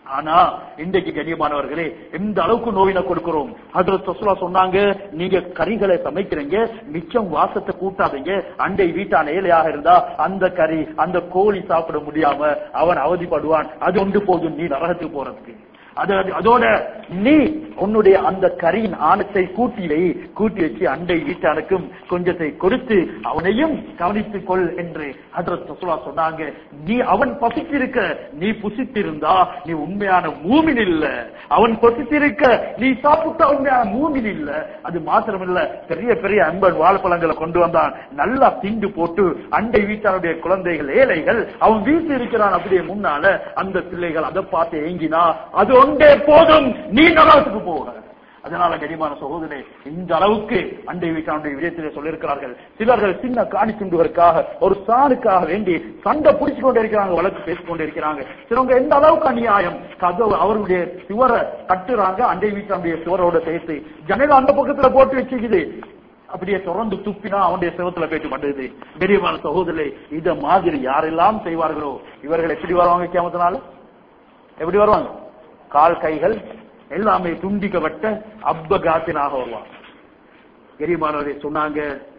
ஆனா இன்றைக்கு கண்ணியமானவர்களே எந்த அளவுக்கு நோயினை கொடுக்கிறோம். ஹஜ்ரத் ரசூலுல்லாஹ் சொன்னாங்க, நீங்க கறிகளை சமைக்கிறீங்க, மிச்சம் வாசத்தை கூட்டாதீங்க. அண்டை வீட்டான ஏழையாக இருந்தா அந்த கறி அந்த கோழி சாப்பிட முடியாம அவன் அவதிப்படுவான். அது ஒன்று போதும் நீ நரகத்துக்கு போறதுக்கு. அதோட நீ உன்னுடைய அந்த கரியின் ஆணத்தை கூட்டி வச்சு அண்டை வீட்டானுக்கும் கொஞ்சத்தை கொடுத்து அவனையும் கவனித்துக் கொள் என்று ஹஜ்ரத் ரசூலுல்லாஹ் சொன்னாங்க. நீ அவன் பசித்திருக்க நீ புசித்திருந்தா நீ உண்மையான மூமின் இல்ல. அவன் பசித்திருக்க நீ சாப்பிட்டா உண்மையான மூமின் இல்ல. அது மாத்திரமில்ல, பெரிய பெரிய அன்பன் வாழைப்பழங்களை கொண்டு வந்தான், நல்லா திண்டு போட்டு அண்டை வீட்டானுடைய குழந்தைகள் ஏழைகள் அவன் வீட்டு இருக்கிறான். அப்படியே முன்னால அந்த பிள்ளைகள் அதை பார்த்து ஏங்கினா அது ஒன்றே போதும் நீ நரகத்துக்கு போக. அதனால கனிமான சகோதரே, இந்த அளவுக்கு அண்டை வீட்டானுடைய விடயத்திலே சொல்லியிருக்கிறார்கள். சிலர்கள் சின்ன காணி துண்டுவதற்காக ஒரு சாணுக்காக வேண்டி சண்டை பிடிச்சு கொண்டே இருக்கிறாங்க, வழக்கு பேசிக் கொண்டே இருக்கிறாங்க. சிலவங்க எந்த அளவுக்கு அநியாயம், கதவு அவருடைய சுவரை கட்டுறாங்க, அண்டை வீட்டானுடைய சுவரோட சேர்த்து ஜன்னல் அந்த பக்கத்துல போட்டு வச்சுக்குது. அப்படியே தொடர்ந்து துப்பினா அவனுடைய சிவத்துல போயிட்டு பண்ணுது. கனிமான சகோதரே, இத மாதிரி யாரெல்லாம் செய்வார்களோ இவர்கள் எப்படி வருவாங்க கியாமத்தினால? எப்படி வருவாங்க? கால் கைகள் எல்லாமே துண்டிக்கப்பட்ட அப்பகாத்தினாக வருவாங்க. கரிமானவரை சொன்னாங்க,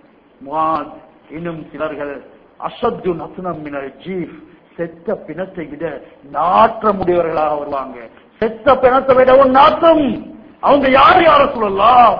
முஆத் இன்னும் சிலர்கள் அஷத்து நஸ்னம் மினல் ஜீஃப், செத்த பிணத்தை விட நாற்றமுடையவர்களாக வருவாங்க. செத்த பிணத்தை விட ஒரு நாற்றம். அவங்க யார சொல்லலாம்?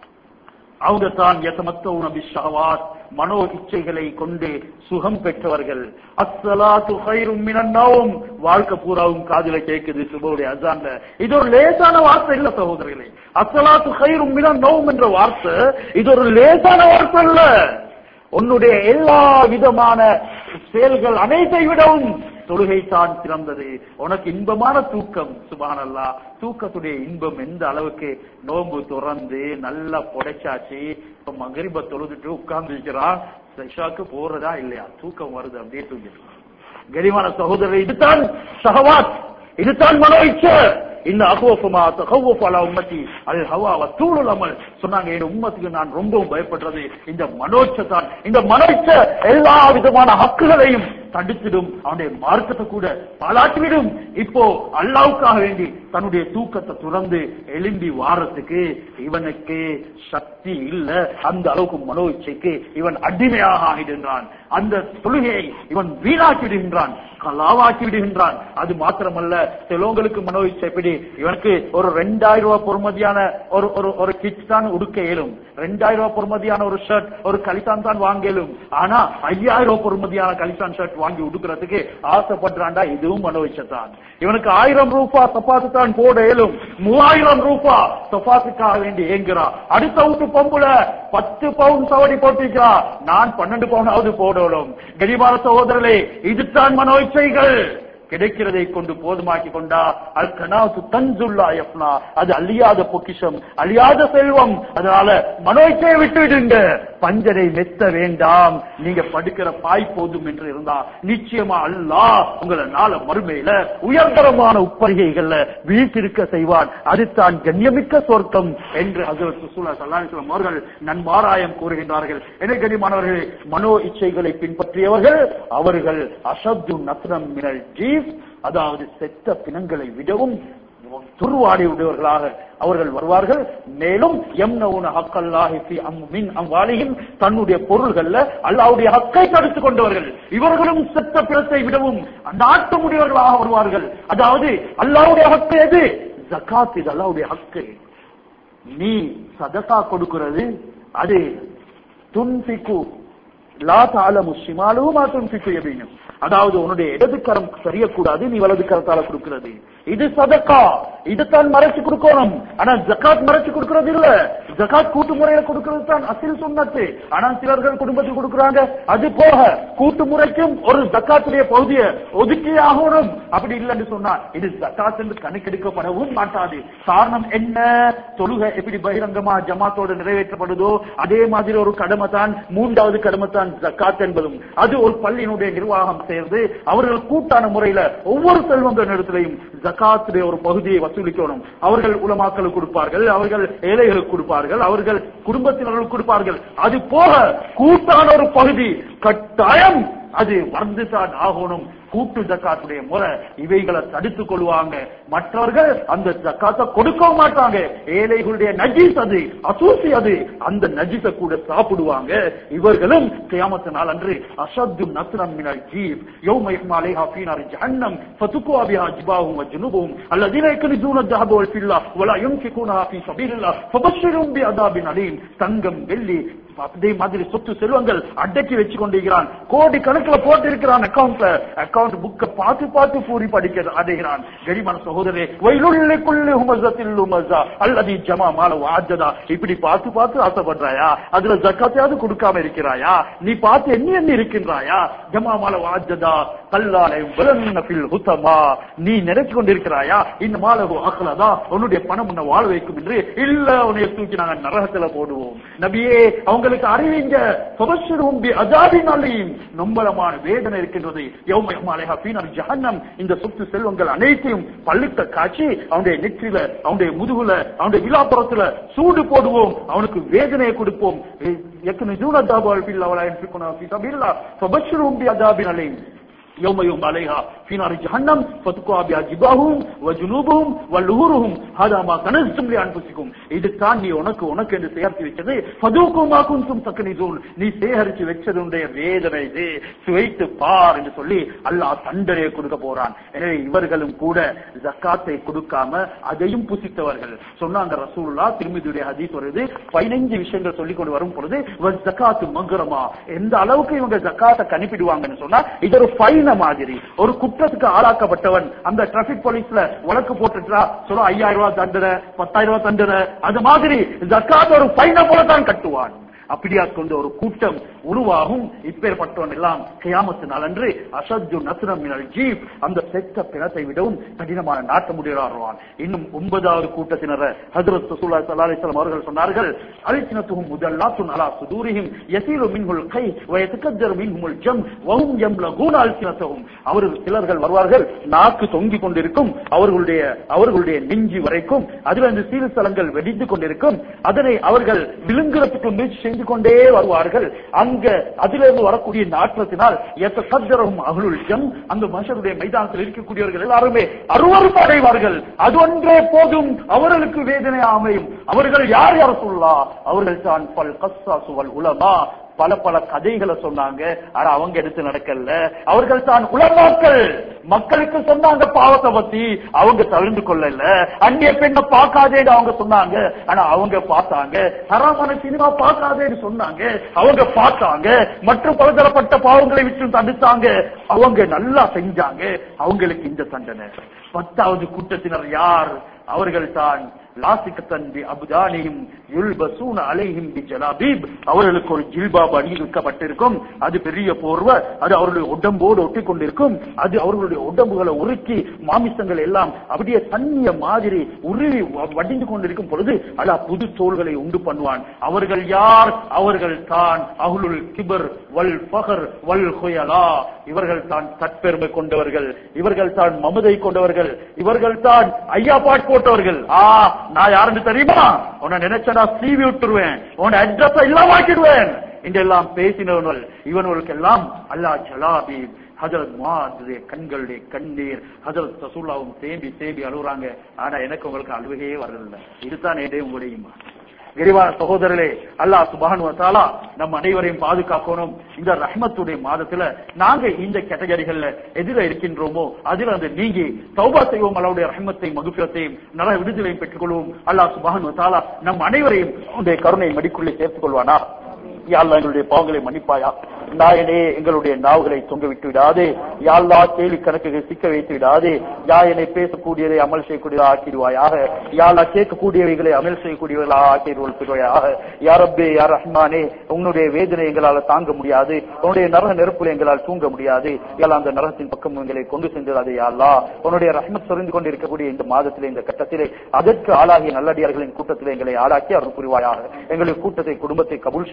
அவங்க தான் யதமத்தூன பிஷ்ஷஹவாத், மனோ இச்சைகளை கொண்டு சுகம் பெற்றவர்கள். அஸ்ஸலாத்து கைரும் மினன் நௌம், வாழ்க்கை பூராவும் காதுல கேட்குது சுபஹுடைய அஸான்ல. இது ஒரு லேசான வார்த்தை இல்ல சகோதரர்களே. அஸ்ஸலாத்து கைரும் மினன் நௌம் என்ற வார்த்தை இது ஒரு லேசான வார்த்தை இல்ல. உன்னுடைய எல்லா விதமான செயல்கள் அனைத்தை விடவும் தொழுகை தான் சிறந்தது. உனக்கு இன்பமான தூக்கம். சுப்ஹானல்லாஹ், தூக்கத்துடைய இன்பம் எந்த அளவுக்கு! நோன்பு துறந்து நல்லா புடைச்சாச்சு, இப்ப மகரிப தொழுதுட்டு உட்கார்ந்து இருக்கிறான், இஷாக்கு போறதா இல்லையா, தூக்கம் வருது, அப்படியே தூங்கிட்டு. கரிமான சகோதரர், இதுதான் ஷஹவாத், இதுதான் மனோ இச்சை. இந்த அகோஃபமா தகவஃப் அலா உம்மத்தி அல் ஹவா வத்தூலுல் அமல் சொன்னாங்க. என் உம்மத்துக்கு நான் ரொம்பவும் பயப்படுறது இந்த மனோச்சை தான். இந்த மனோச்சை எல்லா விதமான ஹக்குகளையும் தடுத்திடும், அவனுடைய மார்க்கத்தை கூட பாலாட்டிவிடும். இப்போ அல்லாஹ்வுக்காக வேண்டி தன்னுடைய தூக்கத்தை துறந்து எழும்பி வாரத்துக்கு இவனுக்கு சக்தி இல்ல. அந்த அளவுக்கு மனோ இச்சைக்கு இவன் அடிமையாக ஆகிடுகின்றான். அந்த தொழுகையை இவன் வீணாக்கி விடுகின்றான், கலாவாக்கி விடுகின்றான். அது மாத்திரமல்ல, சிலவங்களுக்கு மனோ இச்சை எப்படி, இவனுக்கு ஒரு 2000 ரூபாய் பொறுமதியான ஒரு கிட் தான் உடுக்க இயலும், 2000 ரூபாய் பொறுமதியான ஒரு ஷர்ட் ஒரு கலிசான் தான் வாங்க இயலும். ஆனா 5000 ரூபாய் பொறுமதியான கலிசான் ஷர்ட் வாங்கி உடுக்கிறதுக்கு ஆசைப்படுறான்டா, இதுவும் மனோ இச்சை தான். இவனுக்கு 1000 ரூபாய் சப்பாத்து தான் போட இயலும், 3000 ரூபாய் சப்பாத்துக்காக வேண்டி ஏங்குறான். அடுத்த வீட்டு பொம்புல 10 பவுன் சவடி போட்டிருக்கிறா, நான் 12 பவுனாவது போடணும். கரிமான சகோதரர்களே, இதுதான் மனோ இச்சைகள். கிடைக்கிறதை கொண்டு போதுமாக்கி கொண்டா அல் கனாத்து தன்சுல்லா யஃப்னா, அது அழியாத பொக்கிஷம், அழியாத செல்வம். அதனால மனோச்சையை விட்டு விடுங்க, பஞ்சரை மெத்த வேண்டாம், நீங்க படுக்கிற பாய் போதும் என்று இருந்தா நிச்சயமா அல்லாஹ் உங்களை நாள மறுமையில உயர்தரமான உப்பரிகைகள்ல வீட்டிருக்க செய்வான். அதுதான் கண்ணியமிக்க சொர்க்கம் என்று ஹஜ்ரத் ரசூலுல்லாஹி ஸல்லல்லாஹு அலைஹி வஸல்லம் அவர்கள் நன்மாராயம் கூறுகின்றார்கள். எனவே கண்ணியமானவர்களே, மனோ இச்சைகளை பின்பற்றியவர்கள் அவர்கள் அஷத்து நஸ்ரம் மினல் ஜீஃப், அதாவது செத்த பிணங்களை விடவும் துருவாடி உடையவர்களாக அவர்கள் வருவார்கள். மேலும் யம்னவுன ஹக்கல்லாஹி ஃபீ மின் அம்வாலிஹிம், தன்னுடைய பொருள்கள்ல அல்லாஹ்வுடைய ஹக்கை தடுத்துக் கொண்டவர்கள். இவர்களும் செத்த பிணத்தை விடவும் நாட்டமுடையவர்களாக வருவார்கள். அதாவது அல்லாஹ்வுடைய ஹக்கு எது? ஜகாத். இது அல்லாஹ்வுடைய ஹக்கு. நீ சதகா கொடுக்கிறது, அது துன்ஃபிகு லா தஅலமு ஷிமாலுஹு மா துன்ஃபிகு யமீனு, அதாவது உன்னுடைய இடது கரம் தெரியக்கூடாது, நீ வலது கரத்தால கொடுக்கிறது. இது சதகா, இதுதான் மறைச்சு கொடுக்கணும். ஆனா ஜகாத் மறைச்சு கொடுக்கிறது இல்ல. ஜகாத் கூட்டு முறையில கொடுக்கிறது தான் அசில் சுன்னத்து. ஆனா சிலர்கள் குடும்பத்துக்கு கொடுக்குறாங்க. அது போக கூட்டு முறைக்கும் ஒரு ஜகாத்துடைய பகுதியை ஒதுக்கி ஆகணும். அப்படி இல்லைன்னு சொன்னா இது ஜகாத் என்று கணக்கெடுக்கப்படவும் மாட்டாது. காரணம் என்ன? தொழுகை எப்படி பகிரங்கமா ஜமாத்தோடு நிறைவேற்றப்படுதோ அதே மாதிரி ஒரு கடமை தான், 3வது கடமை தான் ஜகாத் என்பதும். அது ஒரு பள்ளியினுடைய நிர்வாகம் சேர்ந்து அவர்கள் கூட்டான முறையில ஒவ்வொரு செல்வங்களின் இடத்திலையும் ஜகாத்துடைய ஒரு பகுதியை வசூலிக்கணும். அவர்கள் உலமாக்களுக்கு கொடுப்பார்கள், அவர்கள் ஏழைகளுக்கு கொடுப்பார்கள், அவர்கள் குடும்பத்தினர்களுக்கு கொடுப்பார்கள். அது போக கூட்டான ஒரு பகுதி கட்டாயம் அது வந்துதான் ஆகணும். கூட்டு ஜக்காத்துடைய முறை இவைகளை தடுத்துக் கொள்வாங்க. மற்றவர்கள் அந்த ஜக்காத்தை கொடுக்க மாட்டாங்க. ஏழைகளுடைய நஜீஸ் அது, அசூசி அது, அந்த நஜீஸ கூட சாப்பிடுவாங்க. இவர்களும் கியாமத் நாள் அன்று அஷத்து நஸ்ரன் மினல் ஜீப் யௌம யஹ்மா அலைஹா ஃபீ நாரி ஜஹன்னம் ஃபதுக்வா பிஹா ஜிபாஹும் வஜுனுபுஹும் அல்லதீன யக்னிஸூன الذهب والفضة ولا ينفقونها في سبيل الله فبشرهم بعذاب أليم. தங்கம் வெள்ளி அதே மாதிரி சொத்து செல்வங்கள் அடக்கி வச்சு கொண்டிருக்கிறான். கோடி கணக்கில் போட்டு இருக்கிறான் அக்கவுண்ட்ல. அக்கவுண்ட் புக்க பார்த்து பார்த்து பூரி படிக்க அடைகிறான். கரிமான சகோதரே, வயலுள்ளுக்குள்ளே ஹுமஸத்தில் ஹுமஸா அல்லதி ஜமா மால வாஜதா. இப்படி பார்த்து பார்த்து ஆசைப்படுறாயா? அதுல ஜக்காத்தையாவது கொடுக்காம இருக்கிறாயா? நீ பார்த்து என்ன இருக்கின்றாயா? ஜமா மால வாஜதா கல்லாலை வலன்ன ஃபில் ஹுதமா. நீ நினைச்சு கொண்டிருக்கிறாயா இந்த மாலகு அக்லதா உன்னுடைய பணம் உன்னை வாழ வைக்கும் என்று? இல்ல, உன்னை தூக்கி நாங்க நரகத்துல போடுவோம். நபியே, அவங்களுக்கு அறிவிங்க, நம்பளமான வேதனை இருக்கின்றது. இந்த சொத்து செல்வங்கள் அனைத்தையும் பள்ளிக்க காட்சி அவனுடைய நெற்றில, அவனுடைய முதுகுல, அவனுடைய விழாப்புறத்துல சூடு போடுவோம். அவனுக்கு வேதனையை கொடுப்போம். يوم يوم عليها في نار جهنم فتقوا بها جباههم وجنوبهم وظهورهم هذا ما كنزتم لانفسكم. இது தான் நீ உனக்கு என்று சேர்த்து வச்சது. فذوقوا ما كنتم تكنزون. நீ சேகரித்து வச்சதுடைய வேதனை இது, சுவைத்து பார் என்று சொல்லி அல்லாஹ் தண்டனையை கொடுக்க போறான். எனவே இவர்களும் கூட ஜக்காத்தை கொடுக்காம அதையும் புசித்தவர்கள். சொன்னாங்க ரசூலுல்லாஹ், திருமிதியுடைய ஹதீஸ் வருது, 15 விஷயங்கள் சொல்லிக் கொண்டு வரும் பொழுது ஜக்காத்து மக்ரமா, எந்த அளவுக்கு இவங்க ஜக்காத்தை கணிப்பிடுவாங்கன்னு சொன்னா, இது ஒரு ஃபைன் மாதிரி. ஒரு குற்றத்துக்கு ஆளாக்கப்பட்டவன் அந்த டிராபிக் போலீஸ்ல வழக்கு போட்டுட்டா சொல்ல 5000 ரூபாய் தண்டனை, 10,000 ரூபாய் தண்டனை, அது மாதிரி ஜக்காத் ஒரு ஃபைனை போல தான் கட்டுவான். அப்படியா கொண்டு ஒரு கூட்டம் உருவாகும். இப்பேற்பட்டவன் எல்லாம் கியாமத்து நாள் அன்று அஷத்து நஸ்ரன் மினல் ஜீப், அந்த செத்த பிணத்தை விடவும் கடினமான நாட்டமுடையார். இன்னும் 9வது கூட்டத்தினர் ஹஜ்ரத் ரசூலுல்லாஹி ஸல்லல்லாஹு அலைஹி வஸல்லம் அவர்கள் சொன்னார்கள், அல்சினத்துஹும் முதல்லாத்துன் அலா சுதூரிஹிம் யஸீலு மின்ஹுல் கை வ யதகஜ்ஜரு மின்ஹுல் ஜம் வ ஹும் யம்லகூன அல்சினத்துஹும். அவர்கள் சிலர்கள் வருவார்கள், நாக்கு தொங்கிக் கொண்டிருக்கும், அவர்களுடைய நெஞ்சி வரைக்கும் அதில் அந்த சீல்ஸ்தலங்கள் வெடித்துக் கொண்டிருக்கும். அதனை அவர்கள் விழுங்குறதுக்கு முயற்சி செஞ்சு கொண்டே வருவார்கள். அங்க அதிலிருந்து வரக்கூடிய நாற்றத்தினால் அகலுல் ஜம், அந்த மஷருடைய மைதானத்தில் இருக்கக்கூடியவர்கள் எல்லாருமே அருவருப்பு அடைவார்கள். அது ஒன்றே போதும், அவர்களுக்கு வேதனை அமையும். அவர்கள் யார் சொல்லலாம்? அவர்கள் தான் பல் கஸ்ஸாசு வல் உலமா. பல பல கதைகளை சொன்னாங்க, ஆனா அவங்க எடுத்து நடக்கல. அவர்கள் தான் உலமாக்கள். மக்களுக்கு சொன்னாங்க பாவத்தை பத்தி, அவங்க தழுந்து கொள்ளல. அந்நிய பெண்ணை பார்க்காதேன்னு அவங்க சொன்னாங்க, ஆனா அவங்க பார்த்தாங்க. ஹராமான சினிமா பார்க்காதேன்னு சொன்னாங்க, அவங்க பார்த்தாங்க. மற்றும் பலதரப்பட்ட பாவங்களை விட்டு தடுத்தாங்க, அவங்க நல்லா செஞ்சாங்க. அவங்களுக்கு இந்த தண்டனை. 10வது கூட்டத்தினர் யார்? அவர்கள் தான் அவர்களுக்கு ஒரு ஜில்பாப் அணிவிக்கப்பட்டிருக்கும். அது பெரிய போர்வை, அது அவருடைய உடம்போடு ஒட்டி கொண்டிருக்கும். அது அவர்களுடைய உடம்புகளை உருக்கி மாமிசங்கள் எல்லாம் அப்படியே தண்ணிய மாதிரி உருவி வடிந்து கொண்டிருக்கும் பொழுது அல்லாஹ் புது தோள்களை உண்டு பண்ணுவான். அவர்கள் யார்? அவர்கள் தான் அஹ்லுல் கிபர் வல் ஃபஹர் வல் ஹுயலா. இவர்கள் தான் தற்பெருமை கொண்டவர்கள், இவர்கள் தான் மமதை கொண்டவர்கள், இவர்கள் தான் ஐயா பாட் போட்டவர்கள். நான் யாருன்னு தெரியுமா? உன்னை நினைச்சா சீவி விட்டுருவேன், உன் அட்ரஸ் எல்லாம் ஆக்கிடுவேன் என்றெல்லாம் பேசினவர்கள். இவர்களுக்கு எல்லாம் அல்லாஹ் ஜலாபி ஹஜரத் முஆதுடைய கண்களுடைய கண்ணீர், ஹஜரத் ரசூலுல்லாஹ்வும் தேம்பி தேம்பி அழுகுறாங்க. ஆனா எனக்கு உங்களுக்கு அழுகையே வரல. இதுதான் என்னுடைய உங்களுடையுமா? கரிவான சகோதரர்களே, அல்லாஹ் சுப்ஹானஹு வ தஆலா நம் அனைவரையும் பாதுகாக்கணும். இந்த ரஹ்மத்துடைய மாதத்துல நாங்க இந்த கேட்டகரிகள்ல எதிர இருக்கின்றோமோ அதில் அந்த நீங்கி தௌபா செய்வோம். அல்லாஹ்வுடைய ரஹ்மத்தையும் மக்ஃபிரத்தையும் நரக விடுதலையும் பெற்றுக் கொள்வோம். அல்லாஹ் சுப்ஹானஹு வ தஆலா நம் அனைவரையும் உன்னுடைய கருணை மடிக்குள்ளே சேர்த்துக் கொள்வானா. யா அல்லாஹ், எங்களுடைய பாவங்களை மன்னிப்பாயா. நாயனே, எங்களுடைய நாவுகளை தொங்க விட்டு விடாதே. யா அல்லாஹ், கேள்வி கணக்குகள் சிக்க வைத்து விடாதே. யா என்னை பேசக்கூடியதை அமல் செய்யக்கூடியதாக ஆக்கிடுவாயாக. யா அல்லாஹ், கேட்கக்கூடியவைகளை அமல் செய்யக்கூடியவர்களாக ஆக்கிடுவாயாக. யா ரப்பே, யா ரஹ்மானே, உன்னுடைய வேதனை எங்களால் தாங்க முடியாது, உன்னுடைய நரக நெருப்புல எங்களால் தூங்க முடியாது. யா அந்த நரகத்தின் பக்கம் எங்களை கொண்டு சென்றாதே. யா அல்லாஹ், உன்னுடைய ரஹ்மத் சொரிந்து கொண்டிருக்கக்கூடிய இந்த மாதத்திலே, இந்த கட்டத்திலே அதற்கு ஆளாகிய நல்லடியார்களின் கூட்டத்திலே எங்களை ஆளாக்கி அருள் புரிவாயாக. எங்களுடைய கூட்டத்தை, குடும்பத்தை கபூல் செய்து கொள்வாயாக.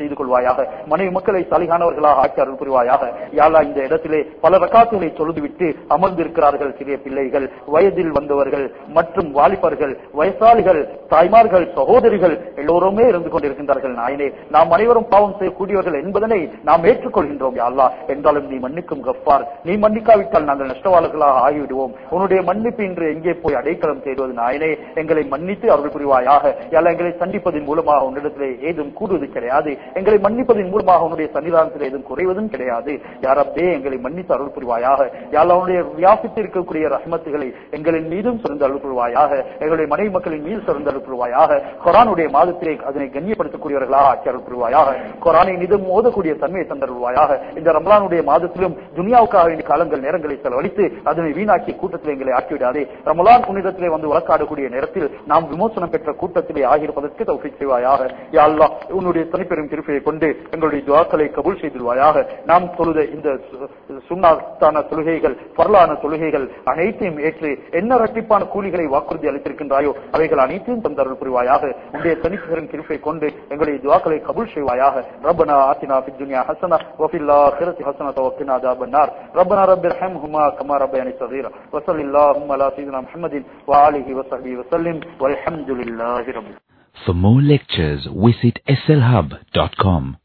புரிவாயாக. மனைவி மக்களை சாலிகானவர்களாக ஆக்கி அருள் புரிவாயாக. யா அல்லாஹ், இந்த இடத்திலே பல ரக்காத்துகளை தொழுதுவிட்டு அமர்ந்திருக்கிறார்கள். சிறிய பிள்ளைகள், வயதில் வந்தவர்கள் மற்றும் வாலிபர்கள், வயசாளிகள், தாய்மார்கள், சகோதரிகள் எல்லோருமே இருந்து கொண்டிருக்கின்றார்கள். நாயனே, நாம் அனைவரும் பாவம் செய்யக்கூடியவர்கள் என்பதனை நாம் ஏற்றுக்கொள்கின்றோம். யா அல்லாஹ், என்றாலும் நீ மன்னிக்கும் கஃபார். நீ மன்னிக்காவிட்டால் நாங்கள் நஷ்டவாளர்களாக ஆகிவிடுவோம். உன்னுடைய மன்னிப்பு இன்று எங்கே போய் அடைக்கலம் தேடுவது? நாயனே, எங்களை மன்னித்து அருள் புரிவாயாக. யா அல்லாஹ், எங்களை சந்திப்பதன் மூலமாக உன்னிடத்திலே ஏதும் கூடுவது கிடையாது. எங்களை மன்னிப்பதன் மூலமாக உன்னுடைய சன்னிதானத்தில் ஏதும் குறைவதும் கிடையாது. யா ரப்பே, எங்களை மன்னித்து அருள் புரிவாயாக. யா அல்லாஹ், உன்னுடைய வியாபித்து இருக்கக்கூடிய ரஹ்மத்துகளை எங்களின் மீதும் சிறந்து அருள் புரிவாயாக. எங்களுடைய மனைவி மக்களின் மீது சிறந்து அருள் புரிவாயாக. குர்ஆனுடைய மாதத்திலே அதனை கண்ணியப்படுத்தக்கூடியவர்களாக ஆக்கி அருள் புரிவாயாக. குர்ஆனை நிதம் ஓதக்கூடிய தன்மையை தந்தருள்வாயாக. இந்த ரமலானுடைய மாதத்திலும் துனியாவுக்காக வேண்டிய காலங்கள் நேரங்களை செலவழித்து அதனை வீணாக்கி கூட்டத்தில் எங்களை ஆக்கிவிடாதே. ரமலான் புனிதத்திலே வந்து வழக்காடக்கூடிய நேரத்தில் நாம் விமோசனம் பெற்ற கூட்டத்திலே ஆகியிருப்பதற்கு தௌஃபீக் செய்வாயாக. யா அல்லாஹ், உன்னுடைய தனிப்பெரும் கிருபையை கொண்டு எங்களுடைய துஆக்களை கபூல் செய்திருவாயாக. நாம் தொழுத இந்த சுன்னத்தான தொழுகைகள், ஃபர்லான தொழுகைகள் அனைத்தையும் ஏற்று என்ன இரட்டிப்பான கூலிகளை வாக்குறுதி அளித்திருக்கின்றாயோ அவைகள் அனைத்தையும் தந்தருள் புரிவாயாக. உன்னுடைய தனிப்பெரும் கிருபையை கொண்டு எங்களுடைய துஆக்களை கபூல் செய்வாயாக. ரப்பனா ஆத்தினா ஃபித் துன்யா ஹஸனா வ ஃபில் ஆখিরাতি ஹஸனத வ கினா அஸாபன் நார். ரப்பனா ரப்பிர்ஹம்ஹுமா கமா ரப்பயானி ஸகீரா. வ ஸல்லல்லாஹு அலா சய்யிதினா முஹம்மதின் வ ஆலிஹி வ ஸஹ்பிஹி வ ஸல்லிம் வல்ஹம்துலில்லாஹி ரப்பில். For more lectures, visit slhub.com.